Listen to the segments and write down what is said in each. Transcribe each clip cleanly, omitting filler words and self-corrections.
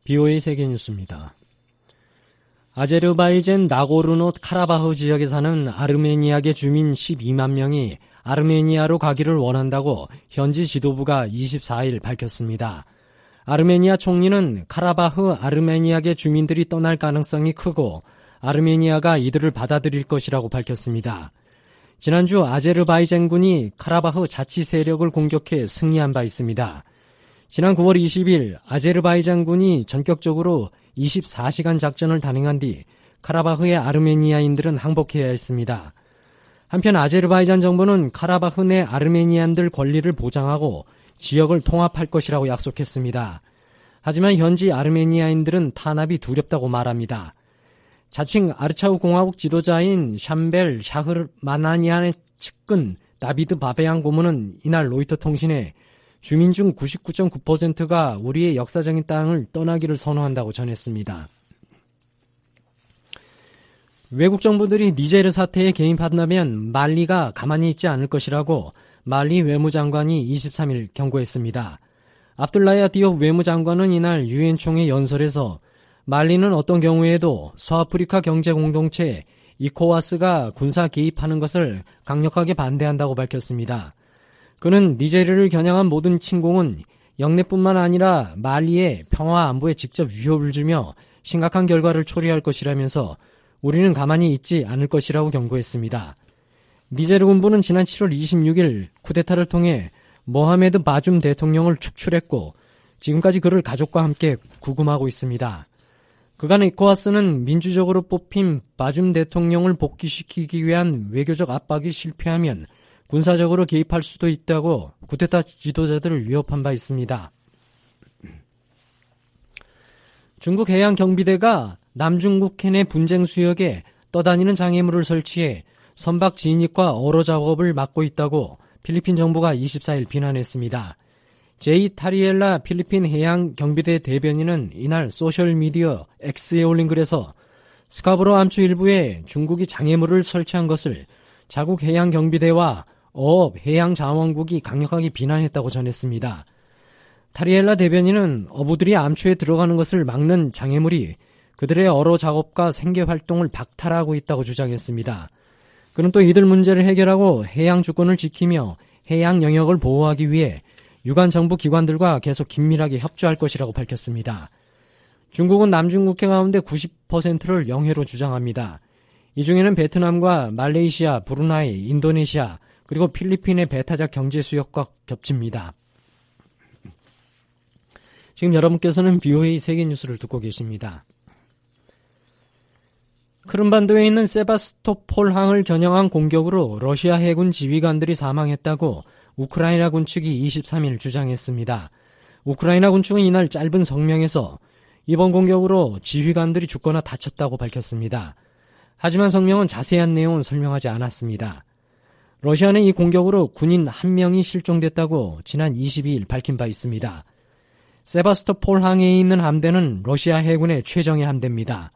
BOA 세계뉴스입니다. 아제르바이잔 나고르노 카라바흐 지역에 사는 아르메니아계 주민 12만 명이 아르메니아로 가기를 원한다고 현지 지도부가 24일 밝혔습니다. 아르메니아 총리는 카라바흐 아르메니아계 주민들이 떠날 가능성이 크고 아르메니아가 이들을 받아들일 것이라고 밝혔습니다. 지난주 아제르바이잔군이 카라바흐 자치 세력을 공격해 승리한 바 있습니다. 지난 9월 20일 아제르바이잔군이 전격적으로 24시간 작전을 단행한 뒤 카라바흐의 아르메니아인들은 항복해야 했습니다. 한편 아제르바이잔 정부는 카라바흐 내 아르메니안들 권리를 보장하고 지역을 통합할 것이라고 약속했습니다. 하지만 현지 아르메니아인들은 탄압이 두렵다고 말합니다. 자칭 아르차우 공화국 지도자인 샴벨 샤흐르마나니안의 측근 다비드 바베양 고문은 이날 로이터 통신에 주민 중 99.9%가 우리의 역사적인 땅을 떠나기를 선호한다고 전했습니다. 외국 정부들이 니제르 사태에 개입한다면 말리가 가만히 있지 않을 것이라고 말리 외무장관이 23일 경고했습니다. 압둘라야 디옵 외무장관은 이날 유엔 총회 연설에서 말리는 어떤 경우에도 서아프리카 경제공동체 이코와스가 군사 개입하는 것을 강력하게 반대한다고 밝혔습니다. 그는 니제르를 겨냥한 모든 침공은 영내뿐만 아니라 말리의 평화 안보에 직접 위협을 주며 심각한 결과를 초래할 것이라면서 우리는 가만히 있지 않을 것이라고 경고했습니다. 니제르 군부는 지난 7월 26일 쿠데타를 통해 모하메드 바줌 대통령을 축출했고 지금까지 그를 가족과 함께 구금하고 있습니다. 그간 이코와스는 민주적으로 뽑힌 바줌 대통령을 복귀시키기 위한 외교적 압박이 실패하면 군사적으로 개입할 수도 있다고 쿠데타 지도자들을 위협한 바 있습니다. 중국 해양경비대가 남중국 해내 분쟁 수역에 떠다니는 장애물을 설치해 선박 진입과 어로 작업을 막고 있다고 필리핀 정부가 24일 비난했습니다. 제이 타리엘라 필리핀 해양경비대 대변인은 이날 소셜미디어 X에 올린 글에서 스카보로 암초 일부에 중국이 장애물을 설치한 것을 자국 해양경비대와 어업 해양자원국이 강력하게 비난했다고 전했습니다. 타리엘라 대변인은 어부들이 암초에 들어가는 것을 막는 장애물이 그들의 어로 작업과 생계활동을 박탈하고 있다고 주장했습니다. 그는 또 이들 문제를 해결하고 해양 주권을 지키며 해양 영역을 보호하기 위해 유관 정부 기관들과 계속 긴밀하게 협조할 것이라고 밝혔습니다. 중국은 남중국해 가운데 90%를 영해로 주장합니다. 이 중에는 베트남과 말레이시아, 브루나이, 인도네시아, 그리고 필리핀의 배타적 경제 수역과 겹칩니다. 지금 여러분께서는 BOA 세계뉴스를 듣고 계십니다. 크림반도에 있는 세바스토폴항을 겨냥한 공격으로 러시아 해군 지휘관들이 사망했다고 우크라이나 군 측이 23일 주장했습니다. 우크라이나 군 측은 이날 짧은 성명에서 이번 공격으로 지휘관들이 죽거나 다쳤다고 밝혔습니다. 하지만 성명은 자세한 내용은 설명하지 않았습니다. 러시아는 이 공격으로 군인 1명이 실종됐다고 지난 22일 밝힌 바 있습니다. 세바스토폴항에 있는 함대는 러시아 해군의 최정예 함대입니다.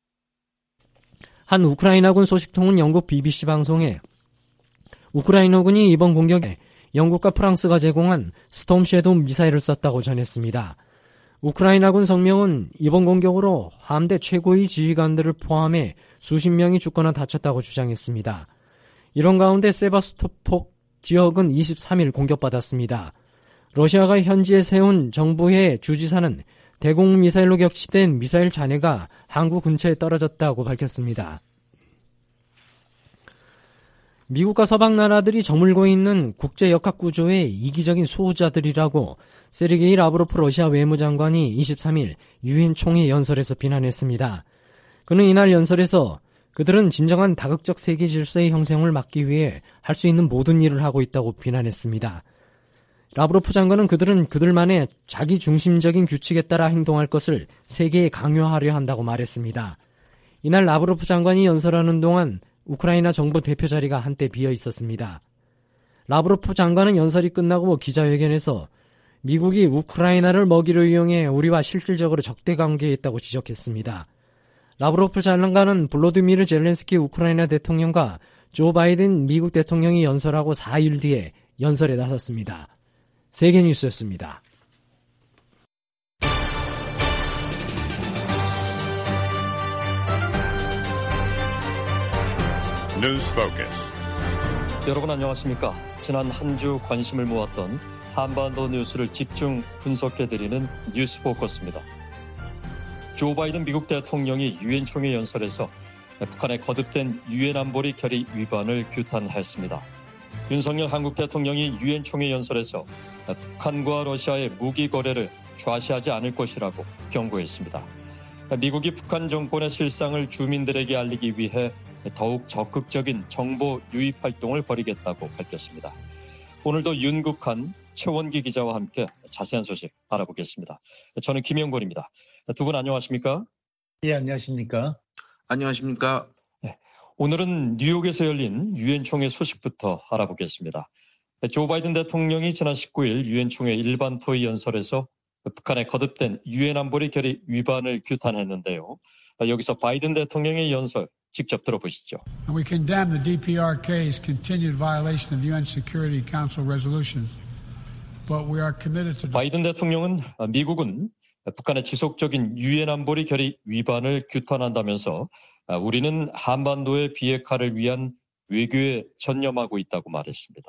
한 우크라이나군 소식통은 영국 BBC 방송에 우크라이나군이 이번 공격에 영국과 프랑스가 제공한 스톰 섀도우 미사일을 썼다고 전했습니다. 우크라이나군 성명은 이번 공격으로 함대 최고위 지휘관들을 포함해 수십 명이 죽거나 다쳤다고 주장했습니다. 이런 가운데 세바스토폴 지역은 23일 공격받았습니다. 러시아가 현지에 세운 정부의 주지사는 대공 미사일로 격추된 미사일 잔해가 항구 근처에 떨어졌다고 밝혔습니다. 미국과 서방 나라들이 저물고 있는 국제 역학 구조의 이기적인 수호자들이라고 세르게이 라브로프 러시아 외무장관이 23일 유엔 총회 연설에서 비난했습니다. 그는 이날 연설에서 그들은 진정한 다극적 세계 질서의 형성을 막기 위해 할 수 있는 모든 일을 하고 있다고 비난했습니다. 라브로프 장관은 그들은 그들만의 자기 중심적인 규칙에 따라 행동할 것을 세계에 강요하려 한다고 말했습니다. 이날 라브로프 장관이 연설하는 동안 우크라이나 정부 대표 자리가 한때 비어 있었습니다. 라브로프 장관은 연설이 끝나고 기자회견에서 미국이 우크라이나를 먹이로 이용해 우리와 실질적으로 적대 관계에 있다고 지적했습니다. 라브로프 장관은 볼로디미르 젤렌스키 우크라이나 대통령과 조 바이든 미국 대통령이 연설하고 4일 뒤에 연설에 나섰습니다. 세계뉴스였습니다. News Focus. 여러분 안녕하십니까? 지난 한 주 관심을 모았던 한반도 뉴스를 집중 분석해드리는 뉴스 포커스입니다. 조 바이든 미국 대통령이 유엔 총회 연설에서 북한의 거듭된 유엔 안보리 결의 위반을 규탄했습니다. 윤석열 한국 대통령이 유엔 총회 연설에서 북한과 러시아의 무기 거래를 좌시하지 않을 것이라고 경고했습니다. 미국이 북한 정권의 실상을 주민들에게 알리기 위해 더욱 적극적인 정보 유입 활동을 벌이겠다고 밝혔습니다. 오늘도 윤국한, 최원기 기자와 함께 자세한 소식 알아보겠습니다. 저는 김영권입니다. 두 분 안녕하십니까? 예, 안녕하십니까? 안녕하십니까? 네, 오늘은 뉴욕에서 열린 유엔 총회 소식부터 알아보겠습니다. 조 바이든 대통령이 지난 19일 유엔 총회 일반 토의 연설에서 북한의 거듭된 유엔 안보리 결의 위반을 규탄했는데요. 여기서 바이든 대통령의 연설 직접 들어보시죠. We condemn the DPRK's continued violation of UN Security Council resolutions, but we are committed to. 바이든 대통령은 미국은 북한의 지속적인 유엔 안보리 결의 위반을 규탄한다면서 우리는 한반도의 비핵화를 위한 외교에 전념하고 있다고 말했습니다.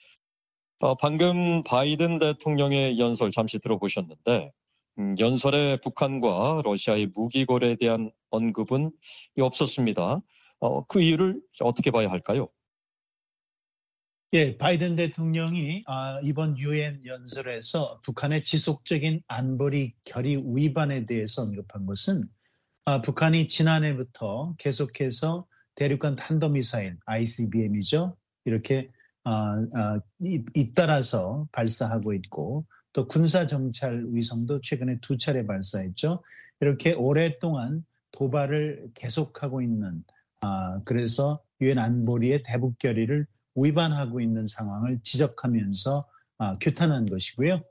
방금 바이든 대통령의 연설 잠시 들어보셨는데 연설에 북한과 러시아의 무기 거래에 대한 언급은 없었습니다. 그 이유를 어떻게 봐야 할까요? 예, 바이든 대통령이 이번 유엔 연설에서 북한의 지속적인 안보리 결의 위반에 대해서 언급한 것은 북한이 지난해부터 계속해서 대륙간 탄도미사일 ICBM이죠. 이렇게 잇따라서 발사하고 있고 또 군사정찰 위성도 최근에 2차례 발사했죠. 이렇게 오랫동안 도발을 계속하고 있는 그래서 유엔 안보리의 대북 결의를 위반하고 있는 상황을 지적하면서 규탄한 것이고요.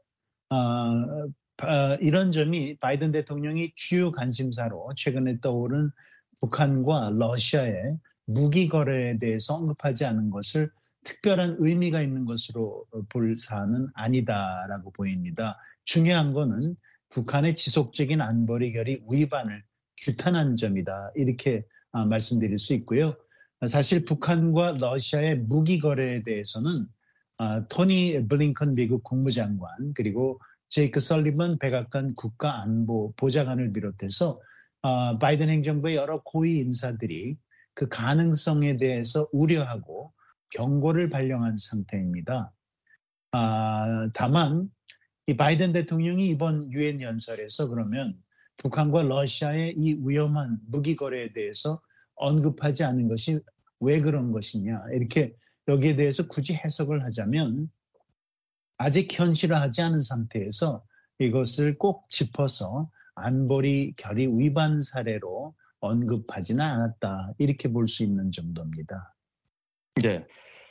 이런 점이 바이든 대통령이 주요 관심사로 최근에 떠오른 북한과 러시아의 무기 거래에 대해서 언급하지 않은 것을 특별한 의미가 있는 것으로 볼 사안은 아니다라고 보입니다. 중요한 거는 북한의 지속적인 안보리 결의 위반을 규탄한 점이다. 이렇게 말씀드릴 수 있고요. 사실 북한과 러시아의 무기 거래에 대해서는 토니 블링컨 미국 국무장관 그리고 제이크 설리번 백악관 국가안보 보좌관을 비롯해서 바이든 행정부의 여러 고위 인사들이 그 가능성에 대해서 우려하고 경고를 발령한 상태입니다. 다만 이 바이든 대통령이 이번 유엔 연설에서 그러면 북한과 러시아의 이 위험한 무기 거래에 대해서 언급하지 않은 것이 왜 그런 것이냐 이렇게 여기에 대해서 굳이 해석을 하자면 아직 현실화하지 않은 상태에서 이것을 꼭 짚어서 안보리 결의 위반 사례로 언급하지는 않았다 이렇게 볼 수 있는 정도입니다. 네.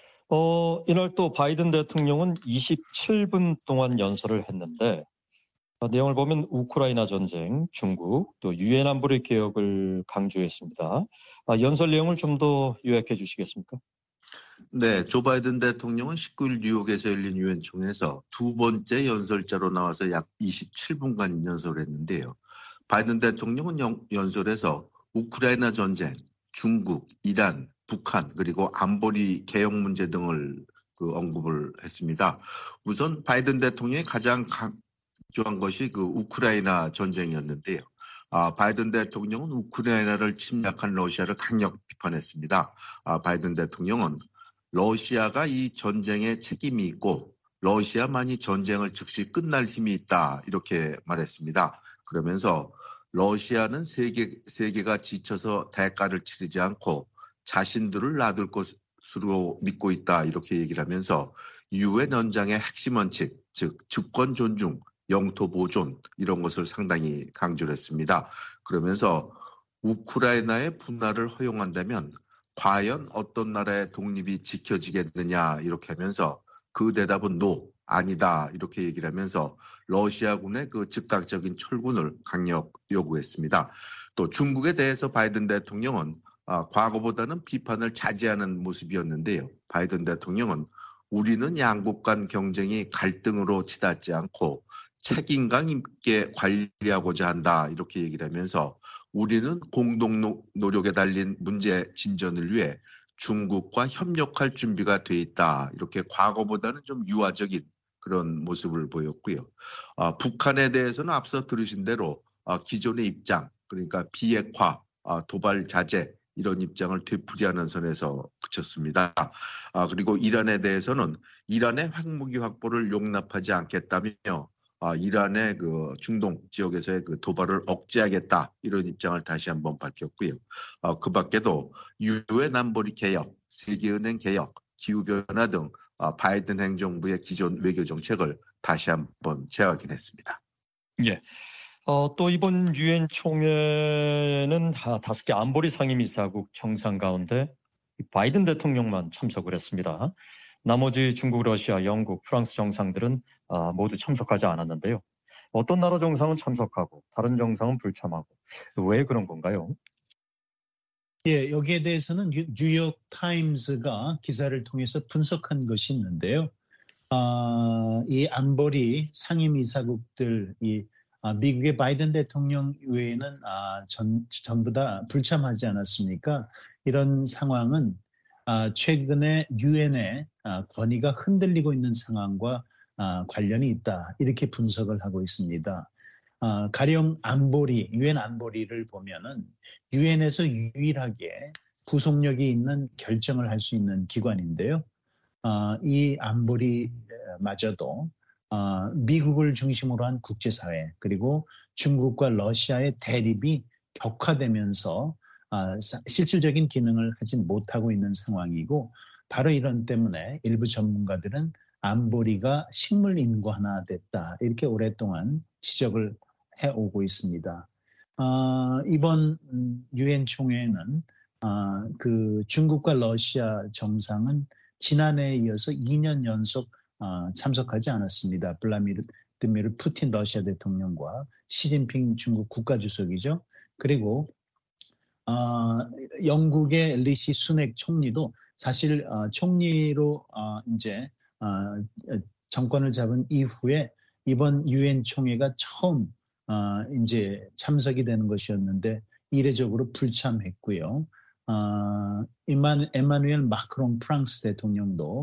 이날 또 바이든 대통령은 27분 동안 연설을 했는데 내용을 보면 우크라이나 전쟁, 중국, 또 유엔 안보리 개혁을 강조했습니다. 연설 내용을 좀 더 요약해 주시겠습니까? 네, 조 바이든 대통령은 19일 뉴욕에서 열린 유엔 총회에서 두 번째 연설자로 나와서 약 27분간 연설을 했는데요. 바이든 대통령은 연설에서 우크라이나 전쟁, 중국, 이란, 북한 그리고 안보리 개혁 문제 등을 언급을 했습니다. 우선 바이든 대통령이 가장 강조한 것이 우크라이나 전쟁이었는데요. 바이든 대통령은 우크라이나를 침략한 러시아를 강력 비판했습니다. 바이든 대통령은 러시아가 이 전쟁에 책임이 있고 러시아만이 전쟁을 즉시 끝날 힘이 있다 이렇게 말했습니다. 그러면서 러시아는 세계가 지쳐서 대가를 치르지 않고 자신들을 놔둘 것으로 믿고 있다 이렇게 얘기를 하면서 유엔 연장의 핵심 원칙, 즉 주권 존중, 영토 보존 이런 것을 상당히 강조를 했습니다. 그러면서 우크라이나의 분할을 허용한다면 과연 어떤 나라의 독립이 지켜지겠느냐 이렇게 하면서 그 대답은 노, 아니다 이렇게 얘기를 하면서 러시아군의 즉각적인 철군을 강력 요구했습니다. 또 중국에 대해서 바이든 대통령은 과거보다는 비판을 자제하는 모습이었는데요. 바이든 대통령은 우리는 양국 간 경쟁이 갈등으로 치닫지 않고 책임감 있게 관리하고자 한다 이렇게 얘기를 하면서 우리는 공동 노력에 달린 문제 진전을 위해 중국과 협력할 준비가 돼 있다. 이렇게 과거보다는 좀 유화적인 그런 모습을 보였고요. 북한에 대해서는 앞서 들으신 대로 기존의 입장, 그러니까 비핵화, 도발 자제 이런 입장을 되풀이하는 선에서 그쳤습니다. 그리고 이란에 대해서는 이란의 핵무기 확보를 용납하지 않겠다며 이란의 그 중동 지역에서의 그 도발을 억제하겠다 이런 입장을 다시 한번 밝혔고요. 그 밖에도 유엔 안보리 개혁, 세계은행 개혁, 기후변화 등 바이든 행정부의 기존 외교 정책을 다시 한번 재확인했습니다. 예. 또 이번 유엔 총회는 5개 안보리 상임이사국 정상 가운데 바이든 대통령만 참석을 했습니다. 나머지 중국, 러시아, 영국, 프랑스 정상들은 모두 참석하지 않았는데요. 어떤 나라 정상은 참석하고 다른 정상은 불참하고 왜 그런 건가요? 예, 여기에 대해서는 뉴욕 타임스가 기사를 통해서 분석한 것이 있는데요. 이 안보리 상임이사국들, 미국의 바이든 대통령 외에는 전부 다 불참하지 않았습니까? 이런 상황은 최근에 유엔의 권위가 흔들리고 있는 상황과 관련이 있다. 이렇게 분석을 하고 있습니다. 가령 안보리, 유엔 안보리를 보면은 유엔에서 유일하게 구속력이 있는 결정을 할 수 있는 기관인데요. 이 안보리마저도 미국을 중심으로 한 국제사회 그리고 중국과 러시아의 대립이 격화되면서 실질적인 기능을 하지 못하고 있는 상황이고 바로 이런 때문에 일부 전문가들은 안보리가 식물 인구화됐다 이렇게 오랫동안 지적을 해오고 있습니다. 이번 유엔 총회에는 그 중국과 러시아 정상은 지난해에 이어서 2년 연속 참석하지 않았습니다. 블라디미르 푸틴 러시아 대통령과 시진핑 중국 국가주석이죠. 그리고 영국의 리시 수넥 총리도 사실 총리로 이제 정권을 잡은 이후에 이번 유엔 총회가 처음 이제 참석이 되는 것이었는데 이례적으로 불참했고요. 에마누엘 마크롱 프랑스 대통령도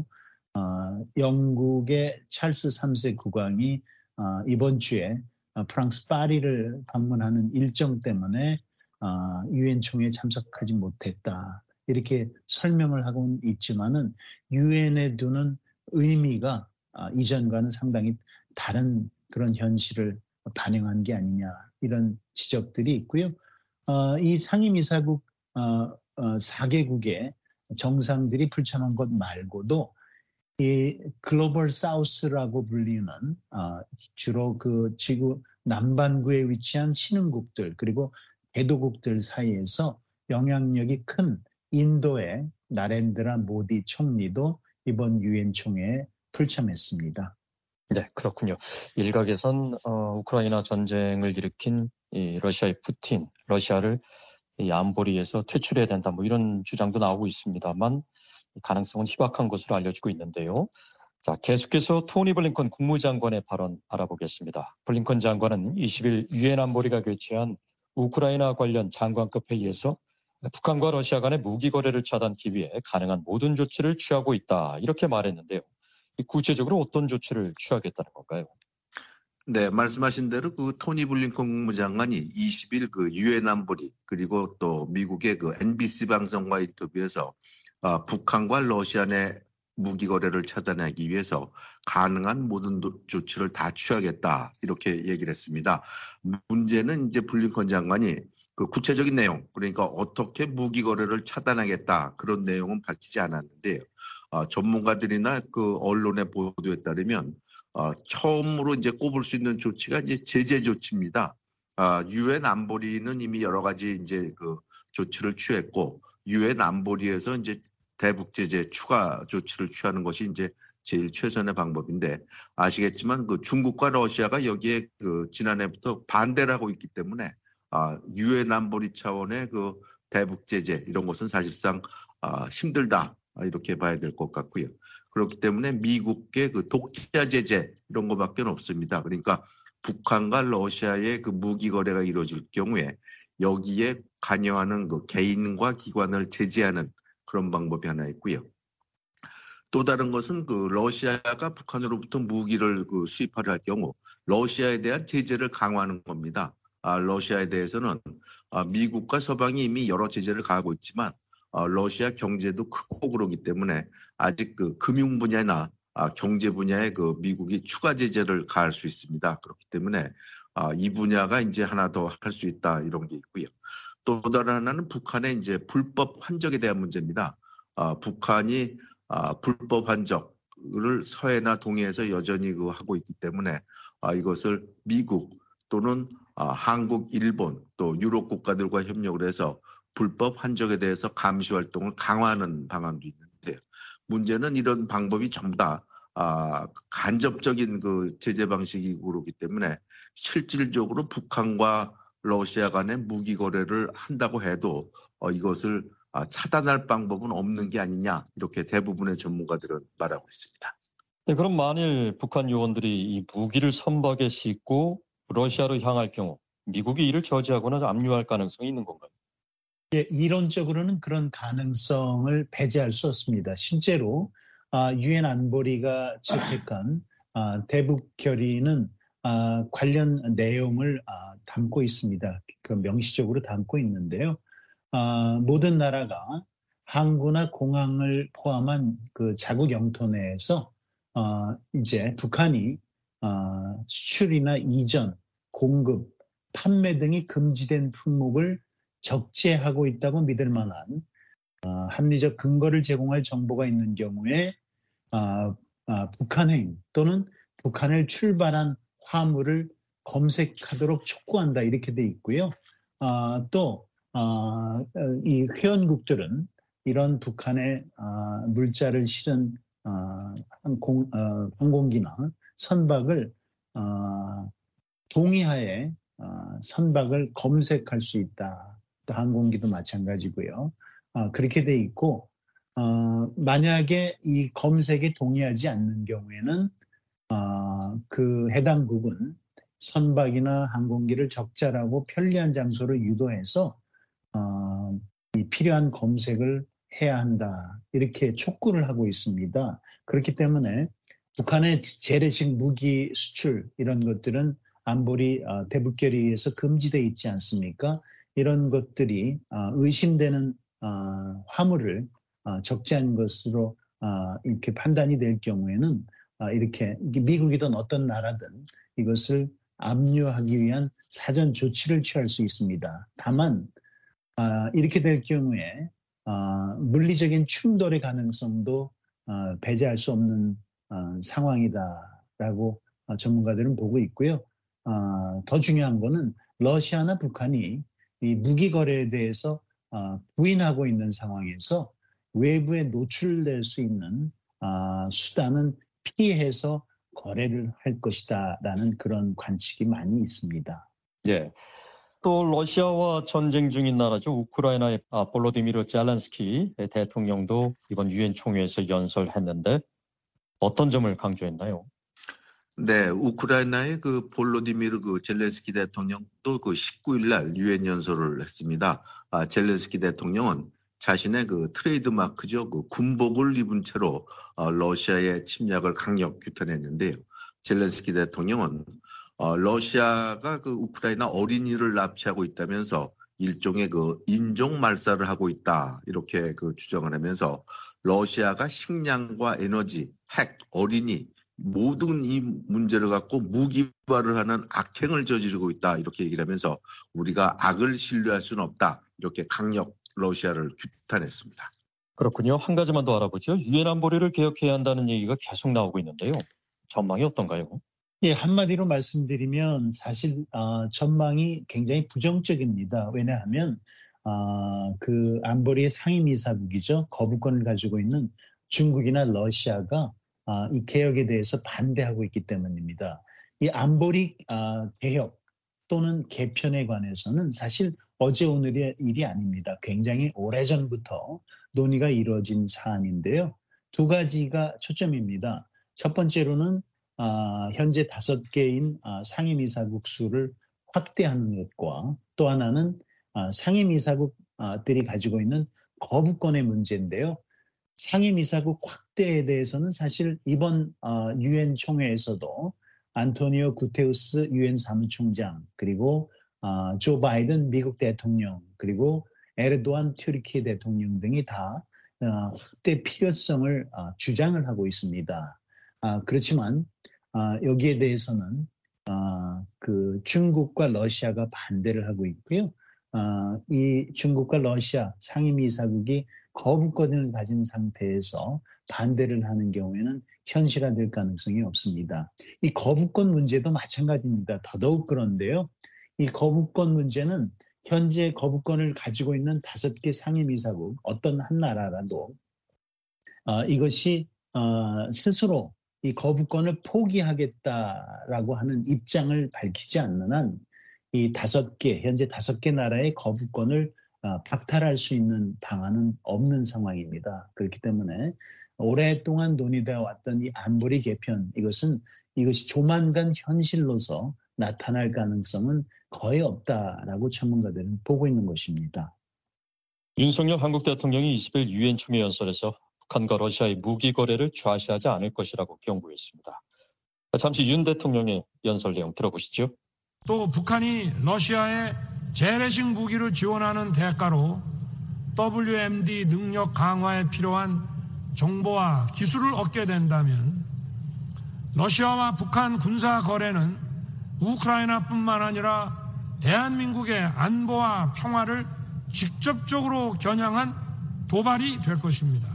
영국의 찰스 3세 국왕이 이번 주에 프랑스 파리를 방문하는 일정 때문에 유엔 총회에 참석하지 못했다. 이렇게 설명을 하고는 있지만은 유엔에 두는 의미가 이전과는 상당히 다른 그런 현실을 반영한 게 아니냐 이런 지적들이 있고요. 이 상임이사국 4개국의 정상들이 불참한 것 말고도 이 글로벌 사우스라고 불리는 주로 그 지구 남반구에 위치한 신흥국들 그리고 개도국들 사이에서 영향력이 큰 인도의 나렌드라 모디 총리도 이번 유엔 총회에 불참했습니다. 네, 그렇군요. 일각에선 우크라이나 전쟁을 일으킨 이 러시아의 푸틴, 러시아를 이 안보리에서 퇴출해야 된다, 뭐 이런 주장도 나오고 있습니다만 가능성은 희박한 것으로 알려지고 있는데요. 자, 계속해서 토니 블링컨 국무장관의 발언 알아보겠습니다. 블링컨 장관은 20일 유엔 안보리가 개최한 우크라이나 관련 장관급 회의에서 북한과 러시아 간의 무기 거래를 차단하기 위해 가능한 모든 조치를 취하고 있다, 이렇게 말했는데요. 구체적으로 어떤 조치를 취하겠다는 건가요? 네, 말씀하신 대로 그 토니 블링컨 국무장관이 20일 그 유엔 안보리 그리고 또 미국의 그 NBC 방송과 인터뷰에서 북한과 러시아 내 무기 거래를 차단하기 위해서 가능한 모든 조치를 다 취하겠다 이렇게 얘기를 했습니다. 문제는 이제 블링컨 장관이 그 구체적인 내용 그러니까 어떻게 무기 거래를 차단하겠다 그런 내용은 밝히지 않았는데요. 전문가들이나 그 언론의 보도에 따르면 처음으로 이제 꼽을 수 있는 조치가 이제 제재 조치입니다. 유엔 안보리는 이미 여러 가지 이제 그 조치를 취했고 유엔 안보리에서 이제 대북 제재 추가 조치를 취하는 것이 이제 제일 최선의 방법인데 아시겠지만 그 중국과 러시아가 여기에 그 지난해부터 반대를 하고 있기 때문에 유엔 안보리 차원의 그 대북 제재 이런 것은 사실상 힘들다 이렇게 봐야 될 것 같고요. 그렇기 때문에 미국의 그 독자 제재 이런 것밖에 없습니다. 그러니까 북한과 러시아의 그 무기 거래가 이루어질 경우에 여기에 관여하는 그 개인과 기관을 제재하는 그런 방법이 하나 있고요. 또 다른 것은 러시아가 북한으로부터 무기를 수입하려 할 경우 러시아에 대한 제재를 강화하는 겁니다. 러시아에 대해서는 미국과 서방이 이미 여러 제재를 가하고 있지만 러시아 경제도 크고 그러기 때문에 아직 금융 분야나 경제 분야에 미국이 추가 제재를 가할 수 있습니다. 그렇기 때문에 이 분야가 이제 하나 더 할 수 있다 이런 게 있고요. 또 다른 하나는 북한의 이제 불법 환적에 대한 문제입니다. 북한이 불법 환적을 서해나 동해에서 여전히 하고 있기 때문에 이것을 미국 또는 한국, 일본 또 유럽 국가들과 협력을 해서 불법 환적에 대해서 감시 활동을 강화하는 방안도 있는데요. 문제는 이런 방법이 전부 다 간접적인 제재 방식이고 그렇기 때문에 실질적으로 북한과 러시아 간의 무기 거래를 한다고 해도 이것을 차단할 방법은 없는 게 아니냐 이렇게 대부분의 전문가들은 말하고 있습니다. 네, 그럼 만일 북한 요원들이 이 무기를 선박에 싣고 러시아로 향할 경우 미국이 이를 저지하거나 압류할 가능성이 있는 건가요? 예, 이론적으로는 그런 가능성을 배제할 수 없습니다. 실제로 유엔 안보리가 채택한 대북 결의는 관련 내용을 담고 있습니다. 명시적으로 담고 있는데요. 모든 나라가 항구나 공항을 포함한 자국 영토 내에서 이제 북한이 수출이나 이전, 공급, 판매 등이 금지된 품목을 적재하고 있다고 믿을 만한 합리적 근거를 제공할 정보가 있는 경우에 북한행 또는 북한을 출발한 화물을 검색하도록 촉구한다 이렇게 돼 있고요. 또 이 회원국들은 이런 북한의 물자를 실은 항공기나 선박을 동의하에 선박을 검색할 수 있다. 또 항공기도 마찬가지고요. 그렇게 돼 있고 만약에 이 검색에 동의하지 않는 경우에는 그 해당국은 선박이나 항공기를 적절하고 편리한 장소로 유도해서 이 필요한 검색을 해야 한다. 이렇게 촉구를 하고 있습니다. 그렇기 때문에 북한의 재래식 무기 수출 이런 것들은 안보리 대북결의에서 금지되어 있지 않습니까? 이런 것들이 의심되는 화물을 적재한 것으로 이렇게 판단이 될 경우에는 이렇게 미국이든 어떤 나라든 이것을 압류하기 위한 사전 조치를 취할 수 있습니다. 다만 이렇게 될 경우에 물리적인 충돌의 가능성도 배제할 수 없는 상황이다라고 전문가들은 보고 있고요. 더 중요한 거는 러시아나 북한이 이 무기 거래에 대해서 부인하고 있는 상황에서 외부에 노출될 수 있는 수단은 피해서 거래를 할 것이다라는 그런 관측이 많이 있습니다. 예. 또 러시아와 전쟁 중인 나라죠. 우크라이나의 볼로디미르 젤렌스키 대통령도 이번 유엔 총회에서 연설했는데 어떤 점을 강조했나요? 네, 우크라이나의 볼로디미르 젤렌스키 대통령도 19일 날 유엔 연설을 했습니다. 젤렌스키 대통령은 자신의 트레이드 마크죠. 군복을 입은 채로 러시아의 침략을 강력 규탄했는데요. 젤렌스키 대통령은 러시아가 우크라이나 어린이를 납치하고 있다면서 일종의 인종 말살을 하고 있다 이렇게 주장을 하면서 러시아가 식량과 에너지, 핵, 어린이 모든 이 문제를 갖고 무기화를 하는 악행을 저지르고 있다 이렇게 얘기를 하면서 우리가 악을 신뢰할 수는 없다 이렇게 강력 러시아를 규탄했습니다. 그렇군요. 한 가지만 더 알아보죠. 유엔 안보리를 개혁해야 한다는 얘기가 계속 나오고 있는데요. 전망이 어떤가요? 예, 한마디로 말씀드리면 사실 전망이 굉장히 부정적입니다. 왜냐하면 그 안보리의 상임이사국이죠. 거부권을 가지고 있는 중국이나 러시아가 이 개혁에 대해서 반대하고 있기 때문입니다. 이 안보리 개혁 또는 개편에 관해서는 사실 어제 오늘의 일이 아닙니다. 굉장히 오래전부터 논의가 이루어진 사안인데요. 두 가지가 초점입니다. 첫 번째로는 현재 5개인 상임이사국 수를 확대하는 것과 또 하나는 상임이사국들이 가지고 있는 거부권의 문제인데요. 상임이사국 확대에 대해서는 사실 이번 유엔 총회에서도 안토니오 구테우스 유엔 사무총장 그리고 조 바이든 미국 대통령 그리고 에르도안 튀르키 대통령 등이 다 확대 필요성을 주장을 하고 있습니다. 그렇지만 여기에 대해서는 그 중국과 러시아가 반대를 하고 있고요. 이 중국과 러시아 상임이사국이 거부권을 가진 상태에서 반대를 하는 경우에는 현실화될 가능성이 없습니다. 이 거부권 문제도 마찬가지입니다. 더더욱 그런데요. 이 거부권 문제는 현재 거부권을 가지고 있는 5개 상임이사국, 어떤 한 나라라도 이것이 스스로 이 거부권을 포기하겠다라고 하는 입장을 밝히지 않는 한 이 현재 5개 나라의 거부권을 박탈할 수 있는 방안은 없는 상황입니다. 그렇기 때문에 오랫동안 논의되어 왔던 이 안보리 개편, 이것이 조만간 현실로서 나타날 가능성은 거의 없다라고 전문가들은 보고 있는 것입니다. 윤석열 한국 대통령이 20일 유엔 총회 연설에서 북한과 러시아의 무기 거래를 좌시하지 않을 것이라고 경고했습니다. 잠시 윤 대통령의 연설 내용 들어보시죠. 또 북한이 러시아에 재래식 무기를 지원하는 대가로 WMD 능력 강화에 필요한 정보와 기술을 얻게 된다면 러시아와 북한 군사 거래는 우크라이나뿐만 아니라 대한민국의 안보와 평화를 직접적으로 겨냥한 도발이 될 것입니다.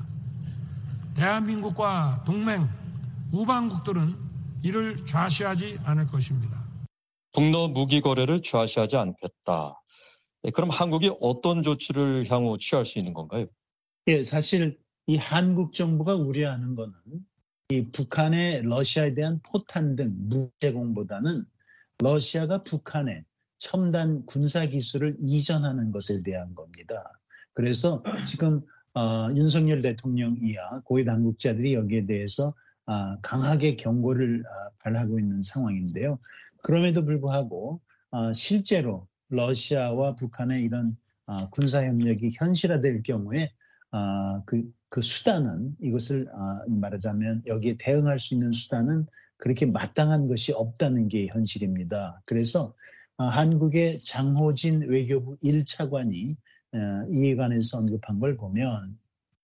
대한민국과 동맹, 우방국들은 이를 좌시하지 않을 것입니다. 북러 무기 거래를 좌시하지 않겠다. 그럼 한국이 어떤 조치를 향후 취할 수 있는 건가요? 예, 사실 이 한국 정부가 우려하는 것은 이 북한의 러시아에 대한 포탄 등 무기 제공보다는 러시아가 북한에 첨단 군사 기술을 이전하는 것에 대한 겁니다. 그래서 지금 윤석열 대통령 이하 고위 당국자들이 여기에 대해서 강하게 경고를 발하고 있는 상황인데요. 그럼에도 불구하고 실제로 러시아와 북한의 이런 군사 협력이 현실화될 경우에 그 수단은 이것을 말하자면 여기에 대응할 수 있는 수단은 그렇게 마땅한 것이 없다는 게 현실입니다. 그래서 한국의 장호진 외교부 1차관이 이에 관해서 언급한 걸 보면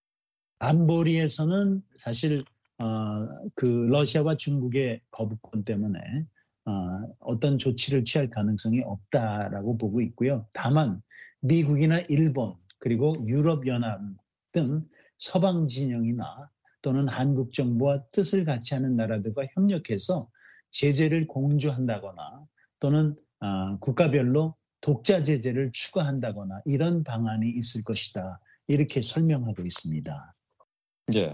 안보리에서는 사실 그 러시아와 중국의 거부권 때문에 어떤 조치를 취할 가능성이 없다라고 보고 있고요. 다만 미국이나 일본 그리고 유럽연합 등 서방 진영이나 또는 한국 정부와 뜻을 같이 하는 나라들과 협력해서 제재를 공조한다거나 또는 국가별로 독자 제재를 추가한다거나 이런 방안이 있을 것이다. 이렇게 설명하고 있습니다. 네.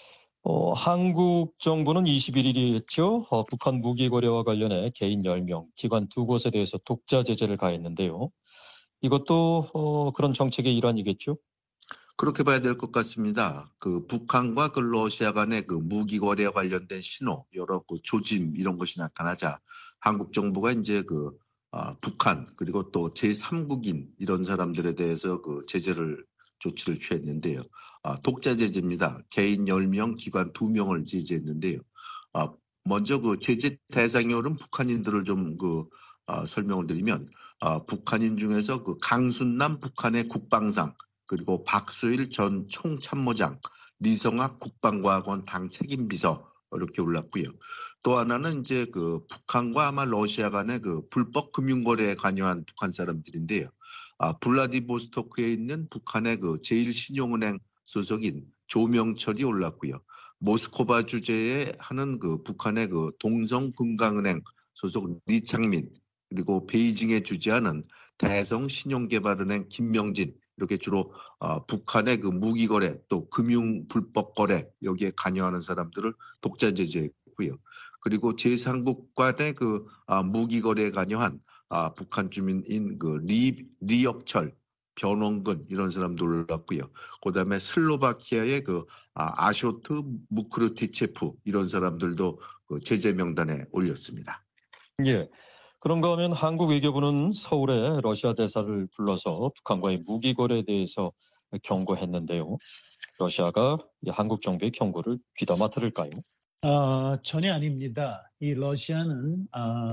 한국 정부는 21일이었죠. 북한 무기 거래와 관련해 개인 10명, 기관 2곳에 대해서 독자 제재를 가했는데요. 이것도 그런 정책의 일환이겠죠? 그렇게 봐야 될 것 같습니다. 그 북한과 그 러시아 간의 그 무기 거래와 관련된 신호, 여러 그 조짐 이런 것이 나타나자 한국 정부가 이제 그 북한 그리고 또 제3국인 이런 사람들에 대해서 그 조치를 취했는데요. 독자 제재입니다. 개인 10명, 기관 2명을 제재했는데요. 먼저 그 제재 대상이 오른 북한인들을 좀 설명을 드리면 북한인 중에서 그 강순남 북한의 국방상 그리고 박수일 전 총참모장, 리성학 국방과학원 당 책임비서 이렇게 올랐고요. 또 하나는 이제 그 북한과 아마 러시아 간의 그 불법 금융거래에 관여한 북한 사람들인데요. 블라디보스토크에 있는 북한의 그 제1신용은행 소속인 조명철이 올랐고요. 모스코바 주재에 하는 그 북한의 그 동성금강은행 소속 리창민 그리고 베이징에 주재하는 대성신용개발은행 김명진 이렇게 주로 북한의 그 무기거래 또 금융 불법 거래 여기에 관여하는 사람들을 독자 제재했고요. 그리고 제3국 간의 그 무기거래에 관여한 북한 주민인 그 리역철, 변원근 이런 사람도 올랐고요. 그다음에 슬로바키아의 그 아쇼트 무크르티체프 이런 사람들도 그 제재 명단에 올렸습니다. 예. 그런가 하면 한국 외교부는 서울에 러시아 대사를 불러서 북한과의 무기 거래에 대해서 경고했는데요. 러시아가 한국 정부의 경고를 귀담아 들을까요? 전혀 아닙니다. 이 러시아는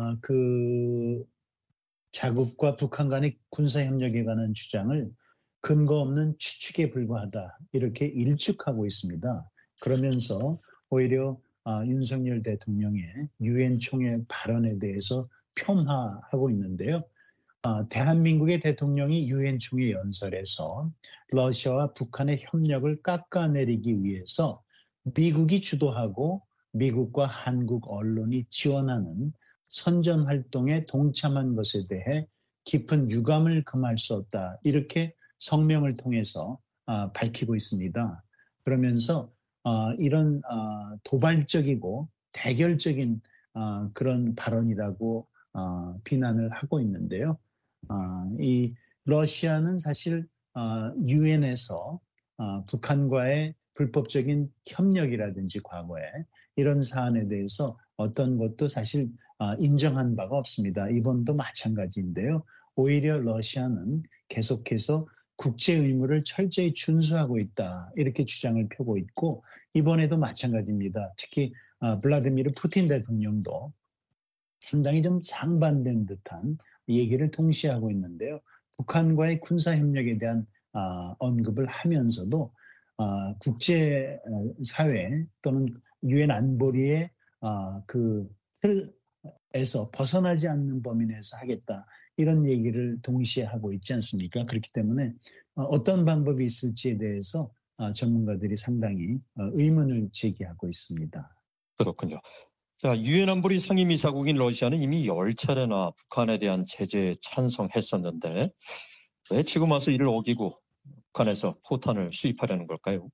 자국과 북한 간의 군사협력에 관한 주장을 근거 없는 추측에 불과하다 이렇게 일축하고 있습니다. 그러면서 오히려 윤석열 대통령의 유엔 총회 발언에 대해서 폄하하고 있는데요. 대한민국의 대통령이 유엔 총회 연설에서 러시아와 북한의 협력을 깎아내리기 위해서 미국이 주도하고 미국과 한국 언론이 지원하는 선전 활동에 동참한 것에 대해 깊은 유감을 금할 수 없다. 이렇게 성명을 통해서 밝히고 있습니다. 그러면서 이런 도발적이고 대결적인 그런 발언이라고 비난을 하고 있는데요. 이 러시아는 사실 유엔에서 북한과의 불법적인 협력이라든지 과거에 이런 사안에 대해서 어떤 것도 사실 인정한 바가 없습니다. 이번도 마찬가지인데요. 오히려 러시아는 계속해서 국제 의무를 철저히 준수하고 있다. 이렇게 주장을 펴고 있고 이번에도 마찬가지입니다. 특히 블라디미르 푸틴 대통령도 상당히 좀 상반된 듯한 얘기를 동시에 하고 있는데요. 북한과의 군사협력에 대한 언급을 하면서도 국제사회 또는 유엔 안보리의 그 틀에서 벗어나지 않는 범위 내에서 하겠다. 이런 얘기를 동시에 하고 있지 않습니까? 그렇기 때문에 어떤 방법이 있을지에 대해서 전문가들이 상당히 의문을 제기하고 있습니다. 그렇군요. 자, 유엔 안보리 상임이사국인 러시아는 이미 10차례나 북한에 대한 제재에 찬성했었는데 왜 지금 와서 이를 어기고 북한에서 포탄을 수입하려는 걸까요?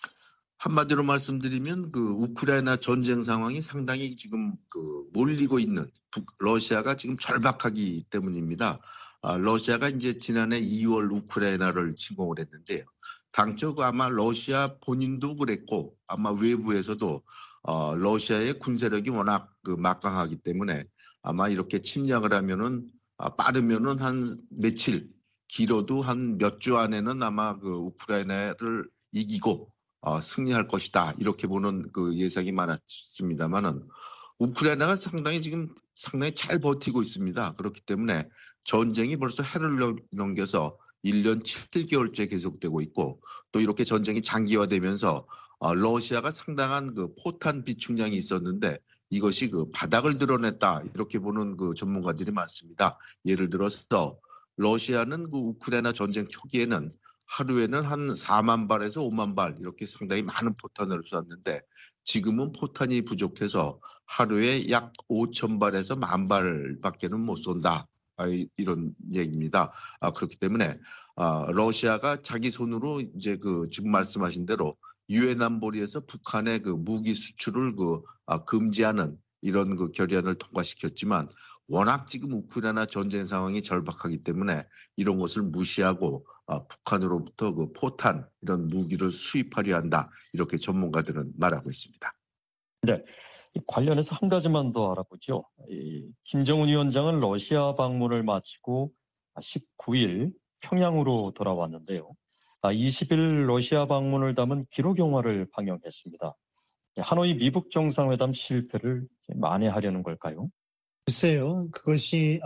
한마디로 말씀드리면 우크라이나 전쟁 상황이 상당히 지금 몰리고 있는 러시아가 지금 절박하기 때문입니다. 러시아가 이제 지난해 2월 우크라이나를 침공을 했는데요. 당초 아마 러시아 본인도 그랬고 아마 외부에서도 러시아의 군사력이 워낙 막강하기 때문에 아마 이렇게 침략을 하면은 빠르면은 한 며칠, 길어도 한 몇 주 안에는 아마 우크라이나를 이기고 승리할 것이다. 이렇게 보는 예상이 많았습니다만은 우크라이나가 상당히 잘 버티고 있습니다. 그렇기 때문에 전쟁이 벌써 해를 넘겨서 1년 7개월째 계속되고 있고 또 이렇게 전쟁이 장기화되면서 러시아가 상당한 포탄 비축량이 있었는데 이것이 바닥을 드러냈다. 이렇게 보는 전문가들이 많습니다. 예를 들어서 러시아는 우크라이나 전쟁 초기에는 하루에는 한 4만 발에서 5만 발 이렇게 상당히 많은 포탄을 쐈는데 지금은 포탄이 부족해서 하루에 약 5천 발에서 1만 발밖에는 못 쏜다. 이런 얘기입니다. 그렇기 때문에 러시아가 자기 손으로 이제 지금 말씀하신 대로 유엔 안보리에서 북한의 무기 수출을 금지하는 이런 결의안을 통과시켰지만 워낙 지금 우크라이나 전쟁 상황이 절박하기 때문에 이런 것을 무시하고 북한으로부터 포탄 이런 무기를 수입하려 한다. 이렇게 전문가들은 말하고 있습니다. 네, 관련해서 한 가지만 더 알아보죠. 김정은 위원장은 러시아 방문을 마치고 19일 평양으로 돌아왔는데요. 20일 러시아 방문을 담은 기록 영화를 방영했습니다. 하노이 미북 정상회담 실패를 만회하려는 걸까요? 글쎄요, 그것이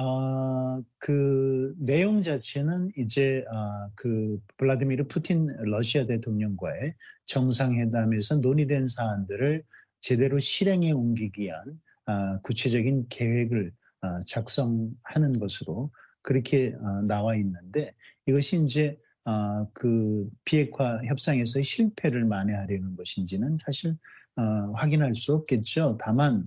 그 내용 자체는 이제 블라디미르 푸틴 러시아 대통령과의 정상회담에서 논의된 사안들을 제대로 실행에 옮기기 위한 구체적인 계획을 작성하는 것으로 그렇게 나와 있는데 이것이 이제 그 비핵화 협상에서의 실패를 만회하려는 것인지는 사실 확인할 수 없겠죠. 다만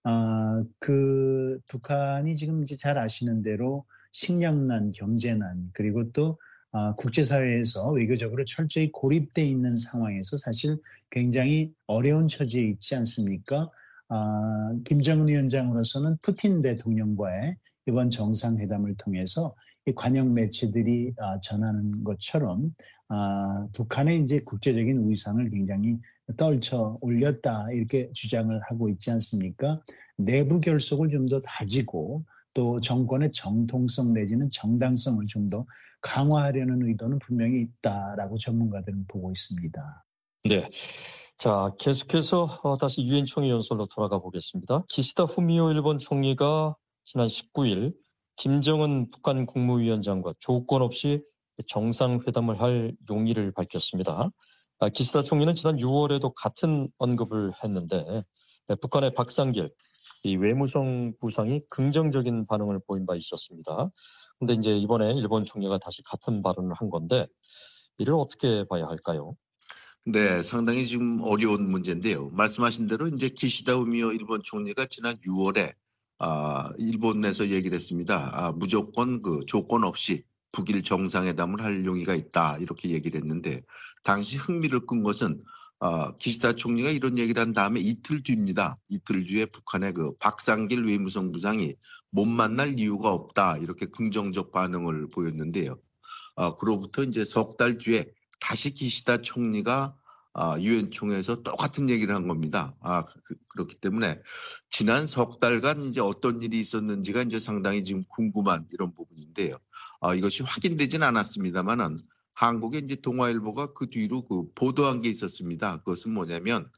북한이 지금 이제 잘 아시는 대로 식량난, 경제난, 그리고 또 국제사회에서 외교적으로 철저히 고립돼 있는 상황에서 사실 굉장히 어려운 처지에 있지 않습니까? 김정은 위원장으로서는 푸틴 대통령과의 이번 정상회담을 통해서 이 관영 매체들이 전하는 것처럼 북한의 이제 국제적인 위상을 굉장히 떨쳐 올렸다 이렇게 주장을 하고 있지 않습니까? 내부 결속을 좀 더 다지고 또 정권의 정통성 내지는 정당성을 좀 더 강화하려는 의도는 분명히 있다라고 전문가들은 보고 있습니다. 네. 자, 계속해서 다시 유엔 총회 연설로 돌아가 보겠습니다. 기시다 후미오 일본 총리가 지난 19일 김정은 북한 국무위원장과 조건 없이 정상회담을 할 용의를 밝혔습니다. 기시다 총리는 지난 6월에도 같은 언급을 했는데 북한의 박상길 이 외무성 부상이 긍정적인 반응을 보인 바 있었습니다. 그런데 이제 이번에 일본 총리가 다시 같은 발언을 한 건데 이를 어떻게 봐야 할까요? 네, 상당히 지금 어려운 문제인데요. 말씀하신 대로 이제 기시다 후미오 일본 총리가 지난 6월에 일본 내에서 얘기를 했습니다. 무조건 그 조건 없이 북일 정상회담을 할 용의가 있다 이렇게 얘기를 했는데 당시 흥미를 끈 것은 기시다 총리가 이런 얘기를 한 다음에 이틀 뒤입니다. 이틀 뒤에 북한의 그 박상길 외무성 부상이 못 만날 이유가 없다 이렇게 긍정적 반응을 보였는데요. 그로부터 이제 석 달 뒤에 다시 기시다 총리가 유엔 총회에서 똑같은 얘기를 한 겁니다. 그렇기 때문에 지난 석 달간 이제 어떤 일이 있었는지가 이제 상당히 지금 궁금한 이런 부분인데요. 이것이 확인되진 않았습니다만은 한국의 이제 동아일보가 그 뒤로 그 보도한 게 있었습니다. 그것은 뭐냐면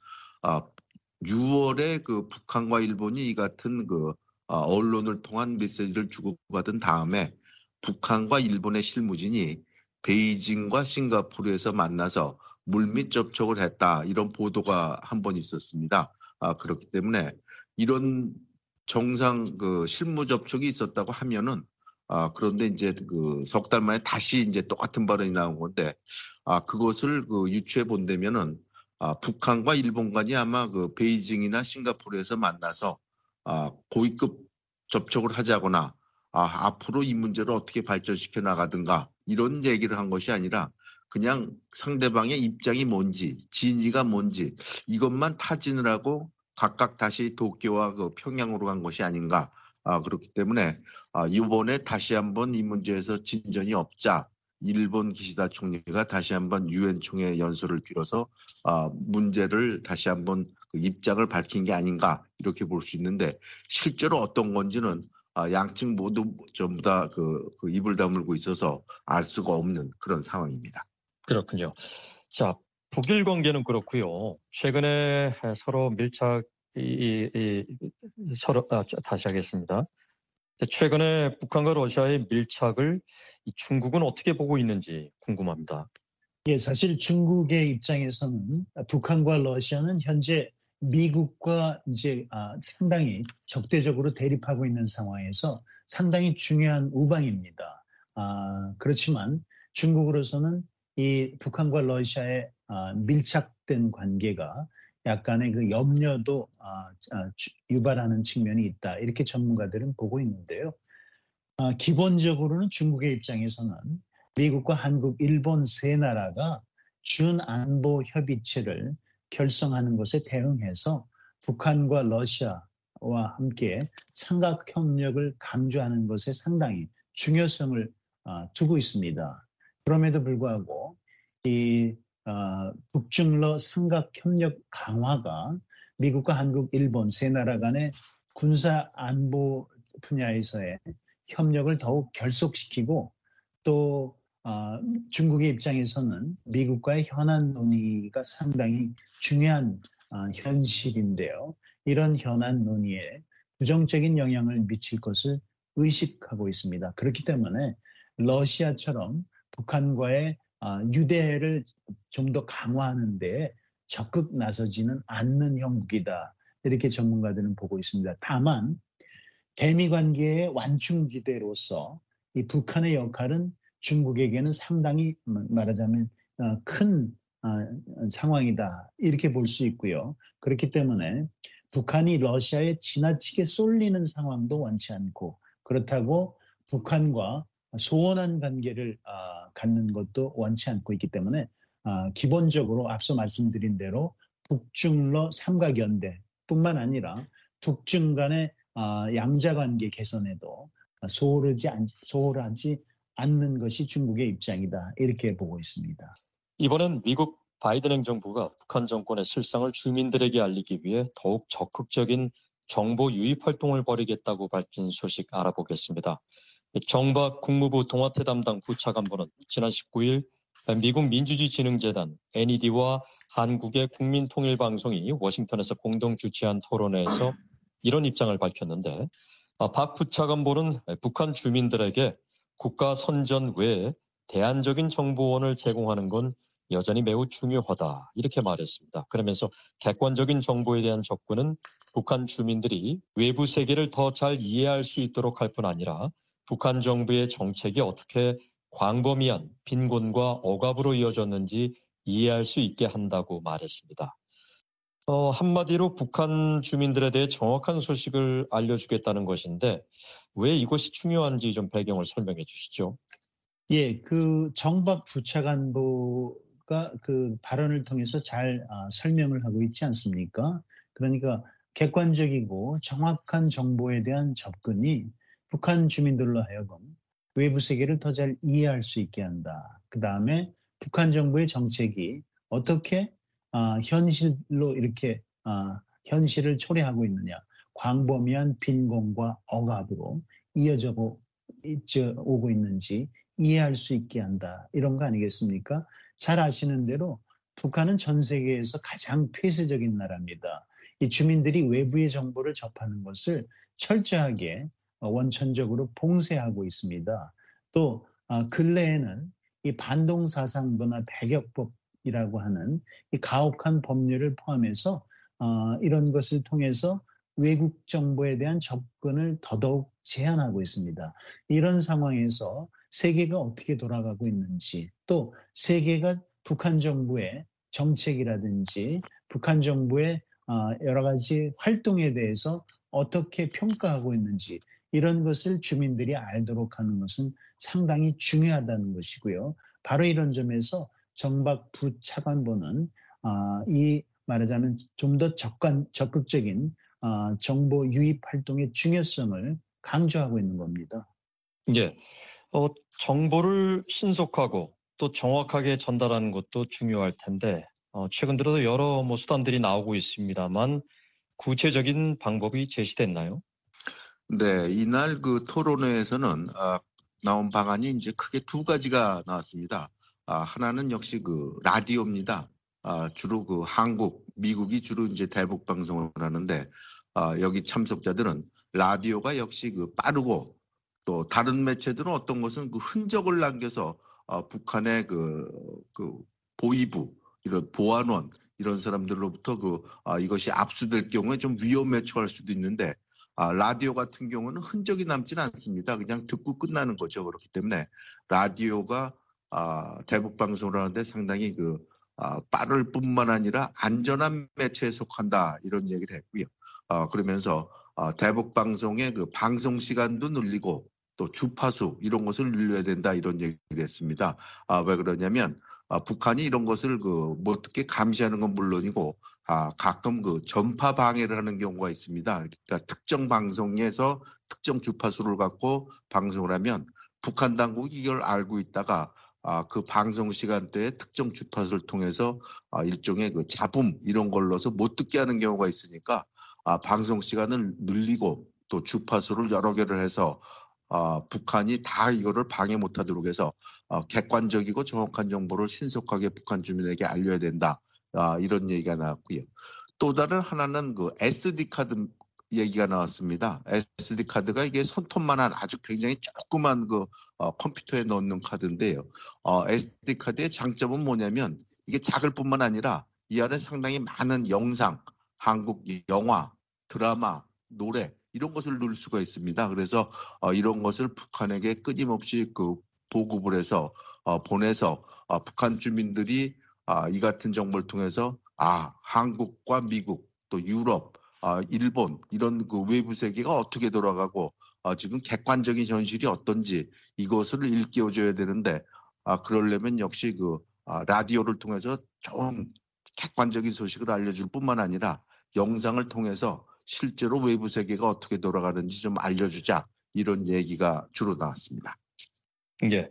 6월에 그 북한과 일본이 이 같은 그 언론을 통한 메시지를 주고받은 다음에 북한과 일본의 실무진이 베이징과 싱가포르에서 만나서 물밑 접촉을 했다 이런 보도가 한 번 있었습니다. 그렇기 때문에 이런 정상 그 실무 접촉이 있었다고 하면은 그런데 이제 그 석 달 만에 다시 이제 똑같은 발언이 나온 건데 그것을 그 유추해 본다면은 북한과 일본 간이 아마 그 베이징이나 싱가포르에서 만나서 고위급 접촉을 하자거나 앞으로 이 문제를 어떻게 발전시켜 나가든가 이런 얘기를 한 것이 아니라 그냥 상대방의 입장이 뭔지 진위가 뭔지 이것만 타진을 하고 각각 다시 도쿄와 그 평양으로 간 것이 아닌가. 그렇기 때문에 이번에 다시 한번 이 문제에서 진전이 없자 일본 기시다 총리가 다시 한번 유엔 총회 연설을 빌어서 문제를 다시 한번 그 입장을 밝힌 게 아닌가 이렇게 볼 수 있는데 실제로 어떤 건지는 양측 모두 전부 다 그 입을 다물고 있어서 알 수가 없는 그런 상황입니다. 그렇군요. 자, 북일 관계는 그렇고요. 최근에 서로 서로 다시 하겠습니다. 최근에 북한과 러시아의 밀착을 중국은 어떻게 보고 있는지 궁금합니다. 예, 사실 중국의 입장에서는 북한과 러시아는 현재 미국과 이제 상당히 적대적으로 대립하고 있는 상황에서 상당히 중요한 우방입니다. 그렇지만 중국으로서는 이 북한과 러시아의 밀착된 관계가 약간의 그 염려도 유발하는 측면이 있다. 이렇게 전문가들은 보고 있는데요. 기본적으로는 중국의 입장에서는 미국과 한국, 일본 세 나라가 준안보 협의체를 결성하는 것에 대응해서 북한과 러시아와 함께 삼각협력을 강조하는 것에 상당히 중요성을 두고 있습니다. 그럼에도 불구하고 이 북중러 삼각협력 강화가 미국과 한국, 일본 세 나라 간의 군사 안보 분야에서의 협력을 더욱 결속시키고 또 중국의 입장에서는 미국과의 현안 논의가 상당히 중요한 현실인데요. 이런 현안 논의에 부정적인 영향을 미칠 것을 의식하고 있습니다. 그렇기 때문에 러시아처럼 북한과의 유대를 좀 더 강화하는 데 적극 나서지는 않는 형국이다. 이렇게 전문가들은 보고 있습니다. 다만 대미관계의 완충지대로서 이 북한의 역할은 중국에게는 상당히 말하자면 큰 상황이다. 이렇게 볼 수 있고요. 그렇기 때문에 북한이 러시아에 지나치게 쏠리는 상황도 원치 않고 그렇다고 북한과 소원한 관계를 갖는 것도 원치 않고 있기 때문에 기본적으로 앞서 말씀드린 대로 북중러 삼각연대뿐만 아니라 북중 간의 양자관계 개선에도 소홀하지 않는 것이 중국의 입장이다. 이렇게 보고 있습니다. 이번엔 미국 바이든 행정부가 북한 정권의 실상을 주민들에게 알리기 위해 더욱 적극적인 정보 유입 활동을 벌이겠다고 밝힌 소식 알아보겠습니다. 정박 국무부 동아태 담당 부차관보는 지난 19일 미국 민주주의진흥재단 NED와 한국의 국민통일방송이 워싱턴에서 공동 주최한 토론회에서 이런 입장을 밝혔는데, 박 부차관보는 북한 주민들에게 국가 선전 외에 대안적인 정보원을 제공하는 건 여전히 매우 중요하다, 이렇게 말했습니다. 그러면서 객관적인 정보에 대한 접근은 북한 주민들이 외부 세계를 더 잘 이해할 수 있도록 할 뿐 아니라 북한 정부의 정책이 어떻게 광범위한 빈곤과 억압으로 이어졌는지 이해할 수 있게 한다고 말했습니다. 한마디로 북한 주민들에 대해 정확한 소식을 알려주겠다는 것인데 왜 이것이 중요한지 좀 배경을 설명해 주시죠. 예, 그 정박 부차관보가 그 발언을 통해서 잘 설명을 하고 있지 않습니까? 그러니까 객관적이고 정확한 정보에 대한 접근이 북한 주민들로 하여금 외부 세계를 더 잘 이해할 수 있게 한다. 그 다음에 북한 정부의 정책이 어떻게 현실로 이렇게 현실을 초래하고 있느냐, 광범위한 빈곤과 억압으로 이어져 오고 있는지 이해할 수 있게 한다. 이런 거 아니겠습니까? 잘 아시는 대로 북한은 전 세계에서 가장 폐쇄적인 나라입니다. 이 주민들이 외부의 정보를 접하는 것을 철저하게 원천적으로 봉쇄하고 있습니다. 또 근래에는 이 반동사상부나 배격법이라고 하는 이 가혹한 법률을 포함해서 이런 것을 통해서 외국 정보에 대한 접근을 더더욱 제한하고 있습니다. 이런 상황에서 세계가 어떻게 돌아가고 있는지, 또 세계가 북한 정부의 정책이라든지 북한 정부의 여러 가지 활동에 대해서 어떻게 평가하고 있는지, 이런 것을 주민들이 알도록 하는 것은 상당히 중요하다는 것이고요. 바로 이런 점에서 정박 부차관보는 이 말하자면 좀 더 적극적인 정보 유입 활동의 중요성을 강조하고 있는 겁니다. 예, 정보를 신속하고 또 정확하게 전달하는 것도 중요할 텐데 최근 들어서 여러 수단들이 나오고 있습니다만 구체적인 방법이 제시됐나요? 네, 이날 그 토론회에서는 나온 방안이 이제 크게 두 가지가 나왔습니다. 하나는 역시 그 라디오입니다. 주로 그 한국, 미국이 주로 이제 대북 방송을 하는데 여기 참석자들은 라디오가 역시 그 빠르고 또 다른 매체들은 어떤 것은 그 흔적을 남겨서 북한의 그 보위부, 이런 보안원 이런 사람들로부터 이것이 압수될 경우에 좀 위험에 처할 수도 있는데 라디오 같은 경우는 흔적이 남지는 않습니다. 그냥 듣고 끝나는 거죠. 그렇기 때문에 라디오가 대북 방송을 하는데 상당히 빠를 뿐만 아니라 안전한 매체에 속한다, 이런 얘기를 했고요. 그러면서 대북 방송의 그 방송 시간도 늘리고 또 주파수 이런 것을 늘려야 된다, 이런 얘기를 했습니다. 왜 그러냐면 북한이 이런 것을 못 듣게 감시하는 건 물론이고 가끔 전파 방해를 하는 경우가 있습니다. 그러니까 특정 방송에서 특정 주파수를 갖고 방송을 하면 북한 당국이 이걸 알고 있다가 그 방송 시간대에 특정 주파수를 통해서 일종의 잡음 이런 걸로서 못 듣게 하는 경우가 있으니까 방송 시간을 늘리고 또 주파수를 여러 개를 해서 북한이 다 이거를 방해 못하도록 해서 객관적이고 정확한 정보를 신속하게 북한 주민에게 알려야 된다. 이런 얘기가 나왔고요. 또 다른 하나는 SD카드 얘기가 나왔습니다. SD카드가 이게 손톱만한 아주 굉장히 조그만 컴퓨터에 넣는 카드인데요. SD카드의 장점은 뭐냐면 이게 작을 뿐만 아니라 이 안에 상당히 많은 영상, 한국 영화, 드라마, 노래 이런 것을 넣을 수가 있습니다. 그래서 이런 것을 북한에게 끊임없이 보급을 해서 보내서 북한 주민들이 이 같은 정보를 통해서 한국과 미국 또 유럽, 일본 이런 외부 세계가 어떻게 돌아가고 지금 객관적인 현실이 어떤지 이것을 일깨워줘야 되는데 그러려면 역시 라디오를 통해서 좋은 객관적인 소식을 알려줄 뿐만 아니라 영상을 통해서 실제로 외부 세계가 어떻게 돌아가는지 좀 알려주자, 이런 얘기가 주로 나왔습니다. 예.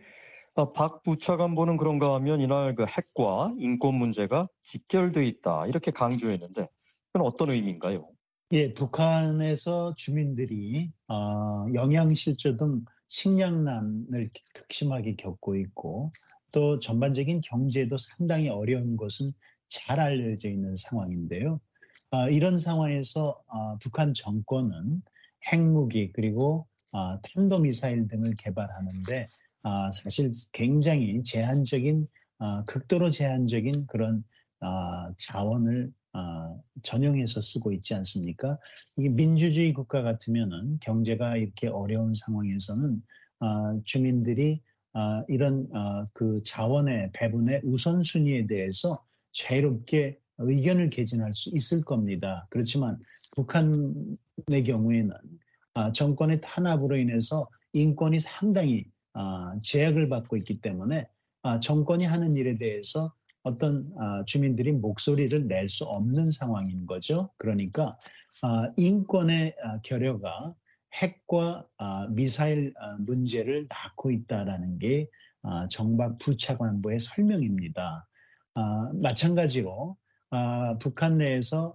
박 부차관보는 그런가 하면 이날 핵과 인권 문제가 직결돼 있다, 이렇게 강조했는데 그건 어떤 의미인가요? 예, 북한에서 주민들이 영양실조 등 식량난을 극심하게 겪고 있고 또 전반적인 경제도 상당히 어려운 것은 잘 알려져 있는 상황인데요. 이런 상황에서 북한 정권은 핵무기 그리고 탄도미사일 등을 개발하는데 사실 굉장히 극도로 제한적인 그런 자원을 전용해서 쓰고 있지 않습니까? 이게 민주주의 국가 같으면은 경제가 이렇게 어려운 상황에서는 주민들이 이런 그 자원의 배분의 우선순위에 대해서 자유롭게 의견을 개진할 수 있을 겁니다. 그렇지만 북한의 경우에는 정권의 탄압으로 인해서 인권이 상당히 제약을 받고 있기 때문에 정권이 하는 일에 대해서 어떤 주민들이 목소리를 낼 수 없는 상황인 거죠. 그러니까 인권의 결여가 핵과 미사일 문제를 낳고 있다라는 게 정박 부차관보의 설명입니다. 마찬가지로 북한 내에서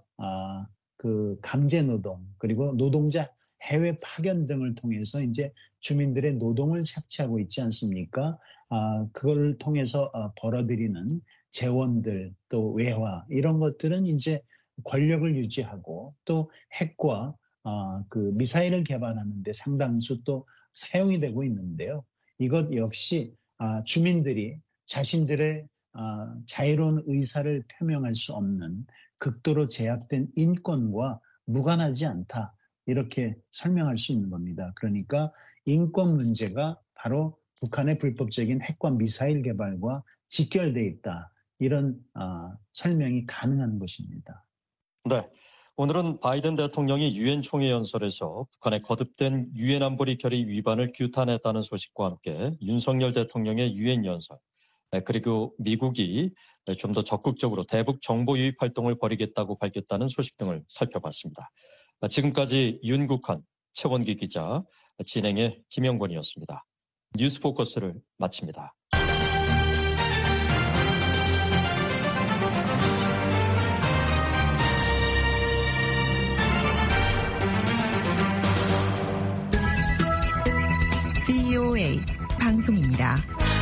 그 강제 노동 그리고 노동자 해외 파견 등을 통해서 이제 주민들의 노동을 착취하고 있지 않습니까? 그걸 통해서 벌어들이는 재원들 또 외화 이런 것들은 이제 권력을 유지하고 또 핵과 그 미사일을 개발하는 데 상당수 또 사용이 되고 있는데요. 이것 역시 주민들이 자신들의 자유로운 의사를 표명할 수 없는 극도로 제약된 인권과 무관하지 않다. 이렇게 설명할 수 있는 겁니다. 그러니까 인권 문제가 바로 북한의 불법적인 핵과 미사일 개발과 직결되어 있다. 이런 설명이 가능한 것입니다. 네, 오늘은 바이든 대통령이 유엔 총회 연설에서 북한의 거듭된 유엔 안보리 결의 위반을 규탄했다는 소식과 함께 윤석열 대통령의 유엔 연설, 그리고 미국이 좀 더 적극적으로 대북 정보 유입 활동을 벌이겠다고 밝혔다는 소식 등을 살펴봤습니다. 지금까지 윤국한, 최원기 기자, 진행의 김영권이었습니다. 뉴스 포커스를 마칩니다. VOA 방송입니다.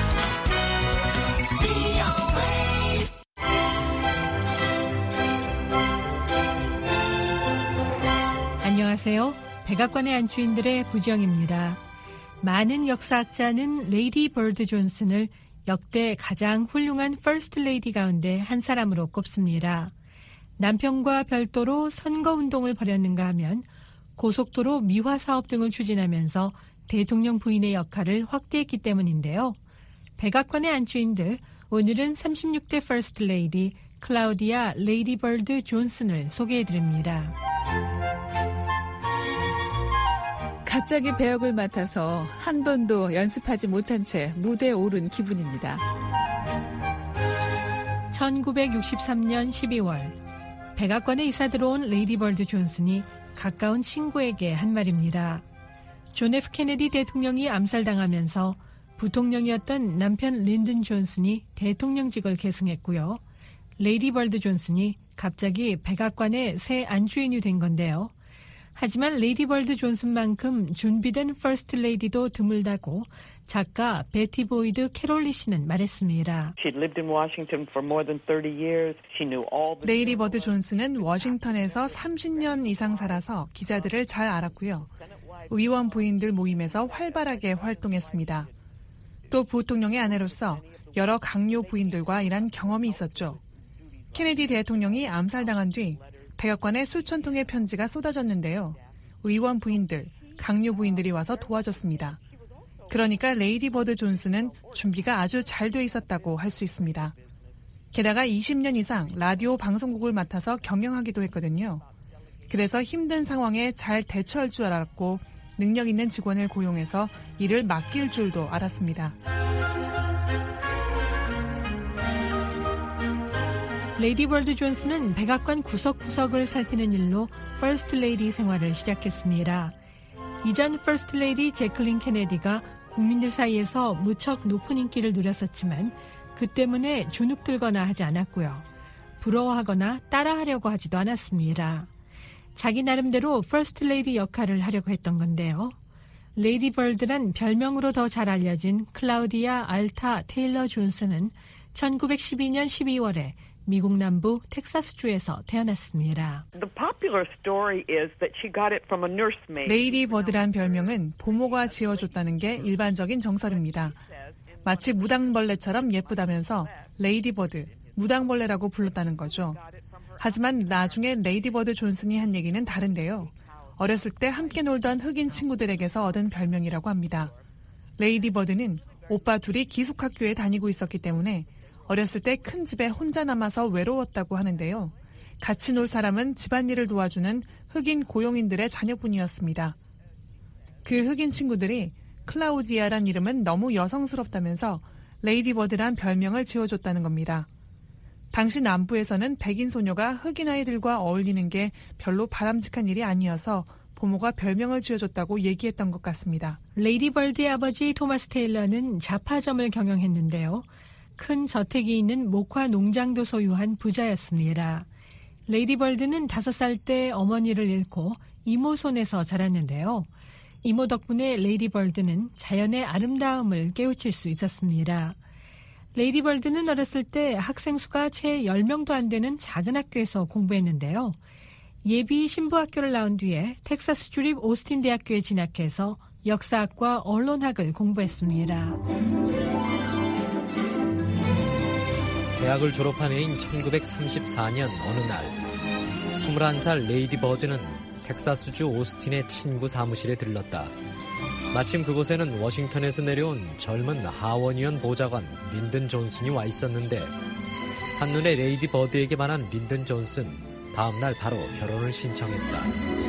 안녕하세요. 백악관의 안주인들의 부정입니다. 많은 역사학자는 레이디 버드 존슨을 역대 가장 훌륭한 퍼스트 레이디 가운데 한 사람으로 꼽습니다. 남편과 별도로 선거운동을 벌였는가 하면 고속도로 미화 사업 등을 추진하면서 대통령 부인의 역할을 확대했기 때문인데요. 백악관의 안주인들, 오늘은 36대 퍼스트 레이디 클라우디아 레이디 버드 존슨을 소개해드립니다. 갑자기 배역을 맡아서 한 번도 연습하지 못한 채 무대에 오른 기분입니다. 1963년 12월 백악관에 이사 들어온 레이디 버드 존슨이 가까운 친구에게 한 말입니다. 존 F 케네디 대통령이 암살당하면서 부통령이었던 남편 린든 존슨이 대통령직을 계승했고요. 레이디 버드 존슨이 갑자기 백악관의 새 안주인이 된 건데요. 하지만 레이디 버드 존슨만큼 준비된 퍼스트 레이디도 드물다고 작가 베티 보이드 캐롤리 씨는 말했습니다. 레이디 버드 존슨은 워싱턴에서 30년 이상 살아서 기자들을 잘 알았고요. 의원 부인들 모임에서 활발하게 활동했습니다. 또 부통령의 아내로서 여러 강요 부인들과 일한 경험이 있었죠. 케네디 대통령이 암살당한 뒤 백악관에 수천 통의 편지가 쏟아졌는데요. 의원 부인들, 강요 부인들이 와서 도와줬습니다. 그러니까 레이디 버드 존슨은 준비가 아주 잘 돼 있었다고 할 수 있습니다. 게다가 20년 이상 라디오 방송국을 맡아서 경영하기도 했거든요. 그래서 힘든 상황에 잘 대처할 줄 알았고 능력 있는 직원을 고용해서 일을 맡길 줄도 알았습니다. 레이디 버드 존슨은 백악관 구석구석을 살피는 일로 퍼스트 레이디 생활을 시작했습니다. 이전 퍼스트 레이디 제클린 케네디가 국민들 사이에서 무척 높은 인기를 누렸었지만 그 때문에 주눅들거나 하지 않았고요. 부러워하거나 따라하려고 하지도 않았습니다. 자기 나름대로 퍼스트 레이디 역할을 하려고 했던 건데요. 레이디 벌드란 별명으로 더 잘 알려진 클라우디아 알타 테일러 존슨은 1912년 12월에 미국 남부 텍사스주에서 태어났습니다. 레이디 버드란 별명은 보모가 지어줬다는 게 일반적인 정설입니다. 마치 무당벌레처럼 예쁘다면서 레이디 버드, 무당벌레라고 불렀다는 거죠. 하지만 나중에 레이디 버드 존슨이 한 얘기는 다른데요. 어렸을 때 함께 놀던 흑인 친구들에게서 얻은 별명이라고 합니다. 레이디 버드는 오빠 둘이 기숙학교에 다니고 있었기 때문에 어렸을 때 큰 집에 혼자 남아서 외로웠다고 하는데요. 같이 놀 사람은 집안일을 도와주는 흑인 고용인들의 자녀분이었습니다. 그 흑인 친구들이 클라우디아란 이름은 너무 여성스럽다면서 레이디 버드란 별명을 지어줬다는 겁니다. 당시 남부에서는 백인 소녀가 흑인 아이들과 어울리는 게 별로 바람직한 일이 아니어서 부모가 별명을 지어줬다고 얘기했던 것 같습니다. 레이디 벌드의 아버지 토마스 테일러는 잡화점을 경영했는데요. 큰 저택이 있는 목화 농장도 소유한 부자였습니다. 레이디 벌드는 5살 때 어머니를 잃고 이모 손에서 자랐는데요. 이모 덕분에 레이디 벌드는 자연의 아름다움을 깨우칠 수 있었습니다. 레이디 벌드는 어렸을 때 학생 수가 채 10명도 안 되는 작은 학교에서 공부했는데요. 예비 신부학교를 나온 뒤에 텍사스 주립 오스틴 대학교에 진학해서 역사학과 언론학을 공부했습니다. 대학을 졸업한 해인 1934년 어느 날 21살 레이디 버드는 텍사스주 오스틴의 친구 사무실에 들렀다. 마침 그곳에는 워싱턴에서 내려온 젊은 하원 의원 보좌관 린든 존슨이 와 있었는데 한눈에 레이디 버드에게 반한 린든 존슨, 다음날 바로 결혼을 신청했다.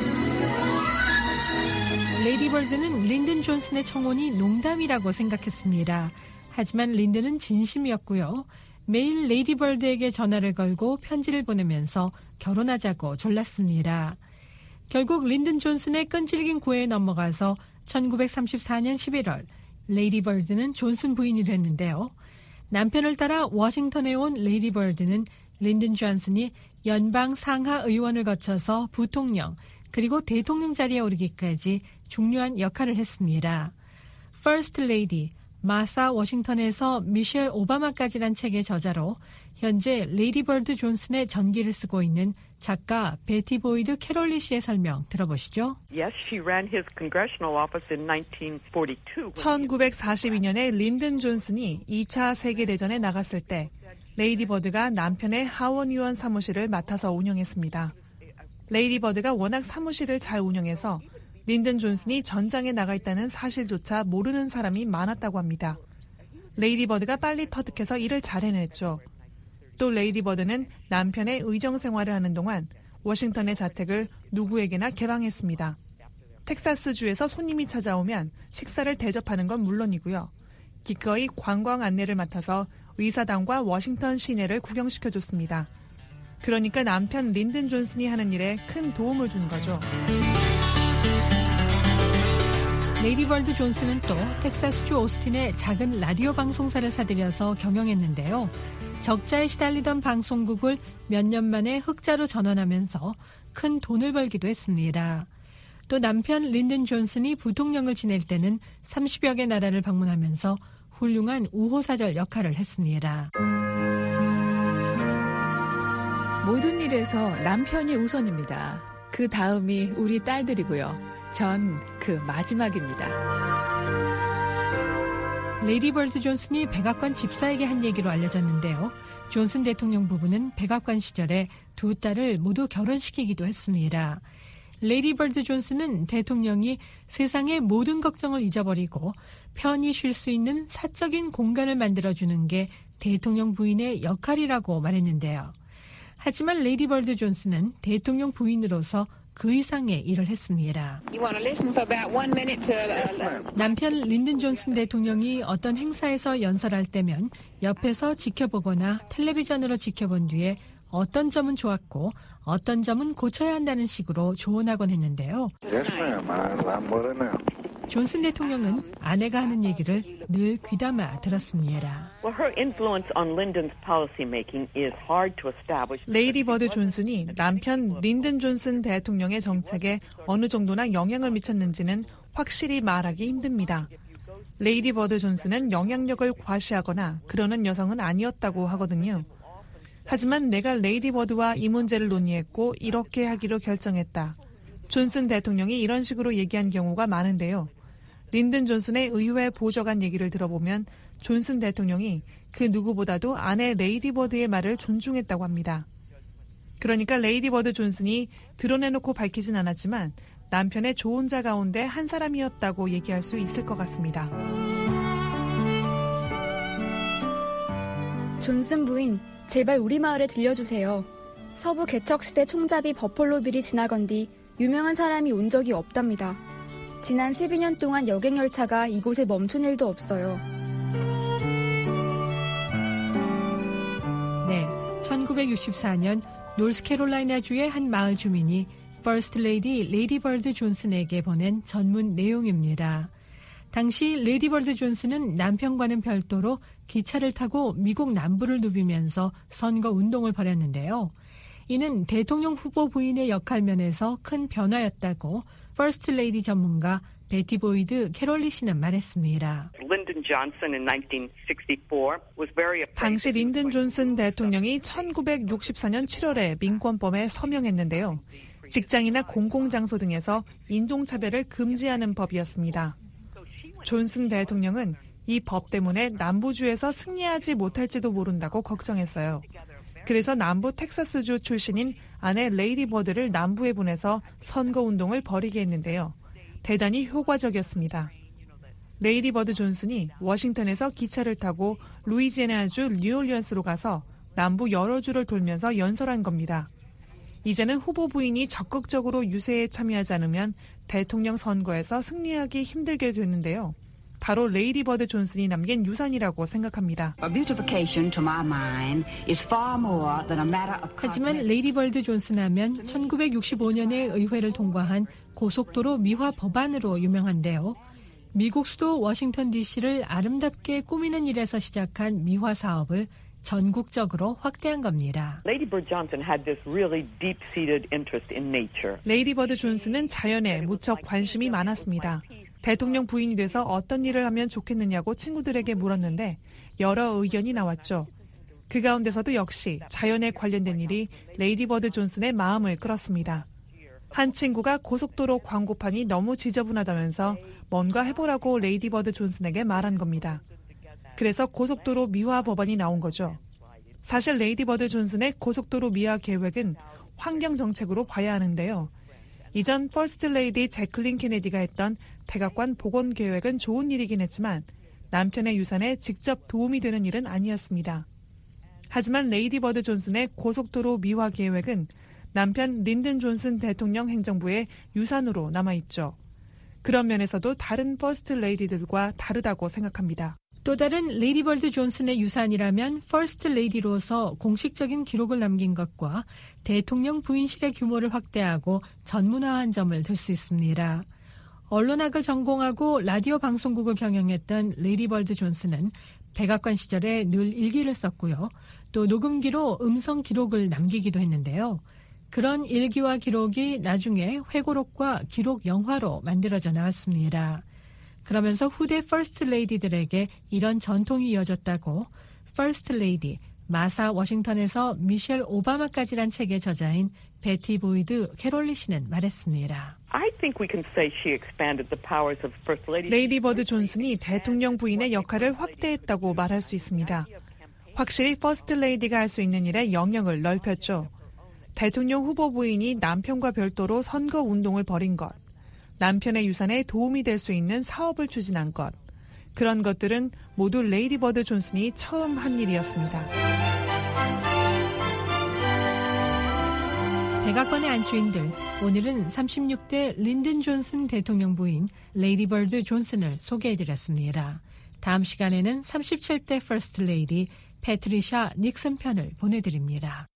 레이디 버드는 린든 존슨의 청혼이 농담이라고 생각했습니다. 하지만 린든은 진심이었고요. 매일 레이디 버드에게 전화를 걸고 편지를 보내면서 결혼하자고 졸랐습니다. 결국 린든 존슨의 끈질긴 구애에 넘어가서 1934년 11월 레이디 버드는 존슨 부인이 됐는데요. 남편을 따라 워싱턴에 온 레이디 버드는 린든 존슨이 연방 상하 의원을 거쳐서 부통령 그리고 대통령 자리에 오르기까지 중요한 역할을 했습니다. First Lady, 마사 워싱턴에서 미셸 오바마까지란 책의 저자로 현재 레이디 버드 존슨의 전기를 쓰고 있는 작가 베티 보이드 캐롤리 씨의 설명 들어보시죠. Yes, she ran his congressional office in 1942. 1942년에 린든 존슨이 2차 세계대전에 나갔을 때 레이디 버드가 남편의 하원 의원 사무실을 맡아서 운영했습니다. 레이디 버드가 워낙 사무실을 잘 운영해서 린든 존슨이 전장에 나가 있다는 사실조차 모르는 사람이 많았다고 합니다. 레이디 버드가 빨리 터득해서 일을 잘 해냈죠. 또 레이디 버드는 남편의 의정 생활을 하는 동안 워싱턴의 자택을 누구에게나 개방했습니다. 텍사스주에서 손님이 찾아오면 식사를 대접하는 건 물론이고요. 기꺼이 관광 안내를 맡아서 의사당과 워싱턴 시내를 구경시켜줬습니다. 그러니까 남편 린든 존슨이 하는 일에 큰 도움을 준 거죠. 레이디 버드 존슨은 또 텍사스주 오스틴의 작은 라디오 방송사를 사들여서 경영했는데요. 적자에 시달리던 방송국을 몇 년 만에 흑자로 전환하면서 큰 돈을 벌기도 했습니다. 또 남편 린든 존슨이 부통령을 지낼 때는 30여 개 나라를 방문하면서 훌륭한 우호사절 역할을 했습니다. 모든 일에서 남편이 우선입니다. 그 다음이 우리 딸들이고요. 전 그 마지막입니다. 레이디 버드 존슨이 백악관 집사에게 한 얘기로 알려졌는데요. 존슨 대통령 부부는 백악관 시절에 두 딸을 모두 결혼시키기도 했습니다. 레이디 버드 존슨은 대통령이 세상의 모든 걱정을 잊어버리고 편히 쉴 수 있는 사적인 공간을 만들어주는 게 대통령 부인의 역할이라고 말했는데요. 하지만 레이디 버드 존슨은 대통령 부인으로서 그 이상의 일을 했습니다. 남편 린든 존슨 대통령이 어떤 행사에서 연설할 때면 옆에서 지켜보거나 텔레비전으로 지켜본 뒤에 어떤 점은 좋았고 어떤 점은 고쳐야 한다는 식으로 조언하곤 했는데요. 존슨 대통령은 아내가 하는 얘기를 늘 귀담아 들었습니다. Well, her influence on Lyndon's policymaking is hard to establish. 레이디 버드 존슨이 남편 린든 존슨 대통령의 정책에 어느 정도나 영향을 미쳤는지는 확실히 말하기 힘듭니다. 레이디 버드 존슨은 영향력을 과시하거나 그러는 여성은 아니었다고 하거든요. 하지만 내가 레이디 버드와 이 문제를 논의했고 이렇게 하기로 결정했다. 존슨 대통령이 이런 식으로 얘기한 경우가 많은데요. 린든 존슨의 의회 보좌관 얘기를 들어보면 존슨 대통령이 그 누구보다도 아내 레이디 버드의 말을 존중했다고 합니다. 그러니까 레이디 버드 존슨이 드러내놓고 밝히진 않았지만 남편의 조언자 가운데 한 사람이었다고 얘기할 수 있을 것 같습니다. 존슨 부인, 제발 우리 마을에 들려주세요. 서부 개척시대 총잡이 버펄로 빌이 지나건 뒤 유명한 사람이 온 적이 없답니다. 지난 12년 동안 여객열차가 이곳에 멈춘 일도 없어요. 네, 1964년 노스캐롤라이나주의 한 마을 주민이 퍼스트 레이디 레이디 버드 존슨에게 보낸 전문 내용입니다. 당시 레이디 버드 존슨은 남편과는 별도로 기차를 타고 미국 남부를 누비면서 선거 운동을 벌였는데요. 이는 대통령 후보 부인의 역할 면에서 큰 변화였다고 퍼스트 레이디 전문가 베티 보이드 캐롤리 씨는 말했습니다. 당시 린든 존슨 대통령이 1964년 7월에 민권법에 서명했는데요. 직장이나 공공장소 등에서 인종차별을 금지하는 법이었습니다. 존슨 대통령은 이 법 때문에 남부주에서 승리하지 못할지도 모른다고 걱정했어요. 그래서 남부 텍사스주 출신인 아내 레이디 버드를 남부에 보내서 선거운동을 벌이게 했는데요. 대단히 효과적이었습니다. 레이디 버드 존슨이 워싱턴에서 기차를 타고 루이지애나주 뉴올리언스로 가서 남부 여러 주를 돌면서 연설한 겁니다. 이제는 후보 부인이 적극적으로 유세에 참여하지 않으면 대통령 선거에서 승리하기 힘들게 됐는데요. 바로 레이디 버드 존슨이 남긴 유산이라고 생각합니다. 하지만 레이디 버드 존슨 하면 1965년에 의회를 통과한 고속도로 미화 법안으로 유명한데요. 미국 수도 워싱턴 DC를 아름답게 꾸미는 일에서 시작한 미화 사업을 전국적으로 확대한 겁니다. Lady Bird Johnson had this really deep-seated interest in nature. 레이디 버드 존슨은 자연에 무척 관심이 많았습니다. 대통령 부인이 돼서 어떤 일을 하면 좋겠느냐고 친구들에게 물었는데 여러 의견이 나왔죠. 그 가운데서도 역시 자연에 관련된 일이 레이디 버드 존슨의 마음을 끌었습니다. 한 친구가 고속도로 광고판이 너무 지저분하다면서 뭔가 해보라고 레이디 버드 존슨에게 말한 겁니다. 그래서 고속도로 미화 법안이 나온 거죠. 사실 레이디 버드 존슨의 고속도로 미화 계획은 환경정책으로 봐야 하는데요. 이전 퍼스트 레이디 제클린 케네디가 했던 백악관 복원 계획은 좋은 일이긴 했지만 남편의 유산에 직접 도움이 되는 일은 아니었습니다. 하지만 레이디 버드 존슨의 고속도로 미화 계획은 남편 린든 존슨 대통령 행정부의 유산으로 남아있죠. 그런 면에서도 다른 퍼스트 레이디들과 다르다고 생각합니다. 또 다른 레이디 버드 존슨의 유산이라면 퍼스트 레이디로서 공식적인 기록을 남긴 것과 대통령 부인실의 규모를 확대하고 전문화한 점을 들 수 있습니다. 언론학을 전공하고 라디오 방송국을 경영했던 레이디 버드 존슨은 백악관 시절에 늘 일기를 썼고요. 또 녹음기로 음성 기록을 남기기도 했는데요. 그런 일기와 기록이 나중에 회고록과 기록 영화로 만들어져 나왔습니다. 그러면서 후대 퍼스트 레이디들에게 이런 전통이 이어졌다고 퍼스트 레이디, 마사 워싱턴에서 미셸 오바마까지란 책의 저자인 베티 보이드 캐롤리 씨는 말했습니다. 레이디 버드 존슨이 대통령 부인의 역할을 확대했다고 말할 수 있습니다. 확실히 퍼스트 레이디가 할 수 있는 일에 영역을 넓혔죠. 대통령 후보 부인이 남편과 별도로 선거 운동을 벌인 것, 남편의 유산에 도움이 될 수 있는 사업을 추진한 것, 그런 것들은 모두 레이디 버드 존슨이 처음 한 일이었습니다. 백악관의 안주인들, 오늘은 36대 린든 존슨 대통령 부인 레이디 버드 존슨을 소개해드렸습니다. 다음 시간에는 37대 퍼스트 레이디 패트리샤 닉슨 편을 보내드립니다.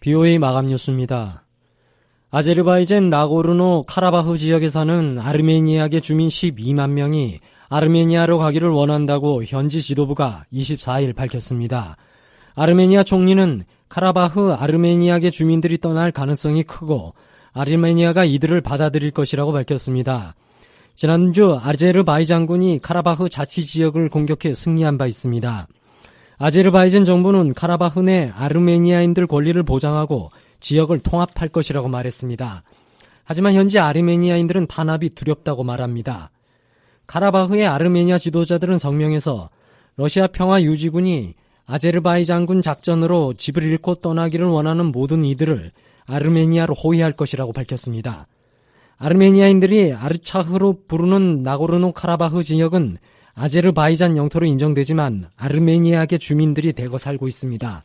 BOA 마감 뉴스입니다. 아제르바이잔 나고르노 카라바흐 지역에 사는 아르메니아계 주민 12만 명이 아르메니아로 가기를 원한다고 현지 지도부가 24일 밝혔습니다. 아르메니아 총리는 카라바흐 아르메니아계 주민들이 떠날 가능성이 크고 아르메니아가 이들을 받아들일 것이라고 밝혔습니다. 지난주 아제르바이잔군이 카라바흐 자치지역을 공격해 승리한 바 있습니다. 아제르바이잔 정부는 카라바흐 내 아르메니아인들 권리를 보장하고 지역을 통합할 것이라고 말했습니다. 하지만 현지 아르메니아인들은 탄압이 두렵다고 말합니다. 카라바흐의 아르메니아 지도자들은 성명에서 러시아 평화유지군이 아제르바이잔군 작전으로 집을 잃고 떠나기를 원하는 모든 이들을 아르메니아로 호위할 것이라고 밝혔습니다. 아르메니아인들이 아르차흐로 부르는 나고르노 카라바흐 지역은 아제르바이잔 영토로 인정되지만 아르메니아계 주민들이 대거 살고 있습니다.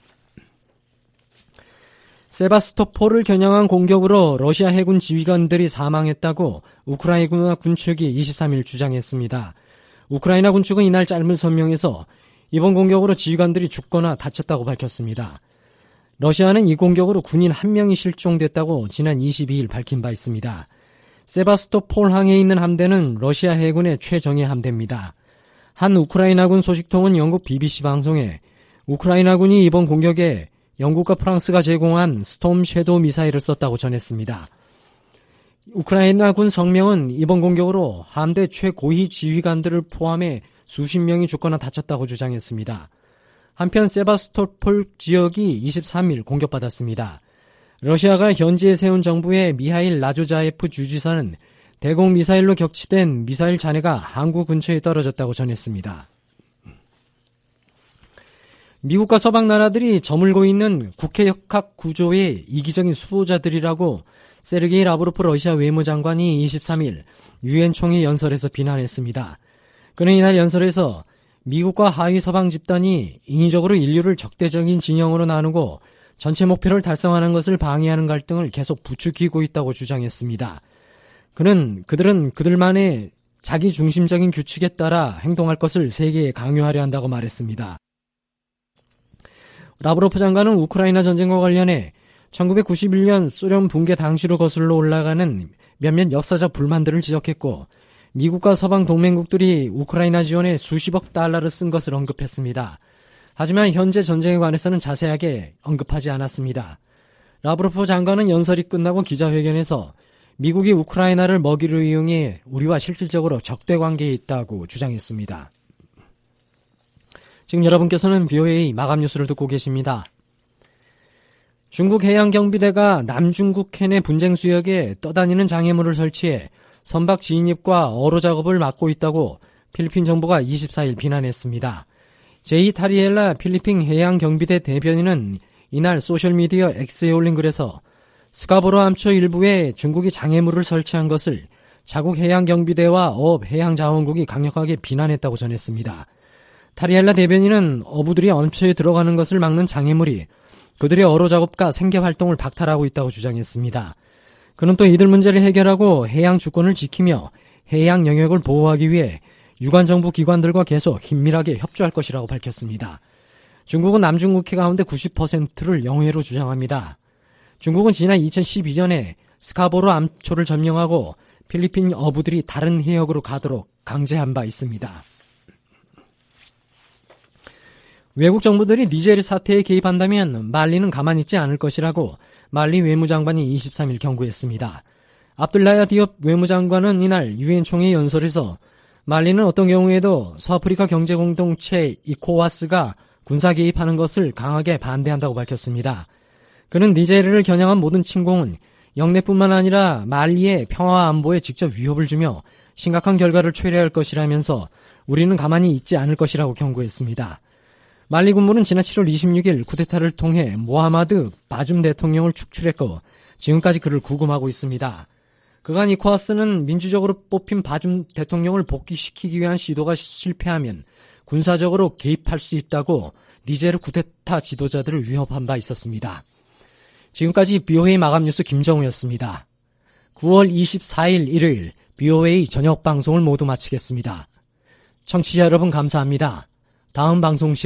세바스토폴을 겨냥한 공격으로 러시아 해군 지휘관들이 사망했다고 우크라이나 군축이 23일 주장했습니다. 우크라이나 군축은 이날 짧은 성명에서 이번 공격으로 지휘관들이 죽거나 다쳤다고 밝혔습니다. 러시아는 이 공격으로 군인 1명이 실종됐다고 지난 22일 밝힌 바 있습니다. 세바스토폴 항에 있는 함대는 러시아 해군의 최정예 함대입니다. 한 우크라이나군 소식통은 영국 BBC 방송에 우크라이나군이 이번 공격에 영국과 프랑스가 제공한 스톰 섀도우 미사일을 썼다고 전했습니다. 우크라이나군 성명은 이번 공격으로 함대 최고위 지휘관들을 포함해 수십 명이 죽거나 다쳤다고 주장했습니다. 한편 세바스토폴 지역이 23일 공격받았습니다. 러시아가 현지에 세운 정부의 미하일 라조자예프 주지사는 대공 미사일로 격치된 미사일 잔해가 항구 근처에 떨어졌다고 전했습니다. 미국과 서방 나라들이 저물고 있는 국회 역학 구조의 이기적인 수호자들이라고 세르게이 라브로프 러시아 외무장관이 23일 유엔 총회 연설에서 비난했습니다. 그는 이날 연설에서 미국과 하위 서방 집단이 인위적으로 인류를 적대적인 진영으로 나누고 전체 목표를 달성하는 것을 방해하는 갈등을 계속 부추기고 있다고 주장했습니다. 그들은 그들만의 자기 중심적인 규칙에 따라 행동할 것을 세계에 강요하려 한다고 말했습니다. 라브로프 장관은 우크라이나 전쟁과 관련해 1991년 소련 붕괴 당시로 거슬러 올라가는 몇몇 역사적 불만들을 지적했고 미국과 서방 동맹국들이 우크라이나 지원에 수십억 달러를 쓴 것을 언급했습니다. 하지만 현재 전쟁에 관해서는 자세하게 언급하지 않았습니다. 라브로프 장관은 연설이 끝나고 기자회견에서 미국이 우크라이나를 먹이로 이용해 우리와 실질적으로 적대 관계에 있다고 주장했습니다. 지금 여러분께서는 BOA 마감 뉴스를 듣고 계십니다. 중국 해양경비대가 남중국 캔의 분쟁 수역에 떠다니는 장애물을 설치해 선박 진입과 어로 작업을 막고 있다고 필리핀 정부가 24일 비난했습니다. 제이 타리엘라 필리핀 해양경비대 대변인은 이날 소셜미디어 X에 올린 글에서 스카보로 암초 일부에 중국이 장애물을 설치한 것을 자국 해양경비대와 어업해양자원국이 강력하게 비난했다고 전했습니다. 타리엘라 대변인은 어부들이 암초에 들어가는 것을 막는 장애물이 그들의 어로 작업과 생계활동을 박탈하고 있다고 주장했습니다. 그는 또 이들 문제를 해결하고 해양 주권을 지키며 해양 영역을 보호하기 위해 유관 정부 기관들과 계속 긴밀하게 협조할 것이라고 밝혔습니다. 중국은 남중국해 가운데 90%를 영해로 주장합니다. 중국은 지난 2012년에 스카보로 암초를 점령하고 필리핀 어부들이 다른 해역으로 가도록 강제한 바 있습니다. 외국 정부들이 니제르 사태에 개입한다면 말리는 가만히 있지 않을 것이라고 말리 외무장관이 23일 경고했습니다. 압둘라야 디옵 외무장관은 이날 유엔 총회 연설에서 말리는 어떤 경우에도 서아프리카 경제공동체 이코와스가 군사 개입하는 것을 강하게 반대한다고 밝혔습니다. 그는 니제르를 겨냥한 모든 침공은 영내뿐만 아니라 말리의 평화 안보에 직접 위협을 주며 심각한 결과를 초래할 것이라면서 우리는 가만히 있지 않을 것이라고 경고했습니다. 말리 군부는 지난 7월 26일 쿠데타를 통해 모하마드 바줌 대통령을 축출했고 지금까지 그를 구금하고 있습니다. 그간 이코와스는 민주적으로 뽑힌 바줌 대통령을 복귀시키기 위한 시도가 실패하면 군사적으로 개입할 수 있다고 니제르 쿠데타 지도자들을 위협한 바 있었습니다. 지금까지 BOA 마감 뉴스 김정우였습니다. 9월 24일 일요일 BOA 저녁 방송을 모두 마치겠습니다. 청취자 여러분 감사합니다. 다음 방송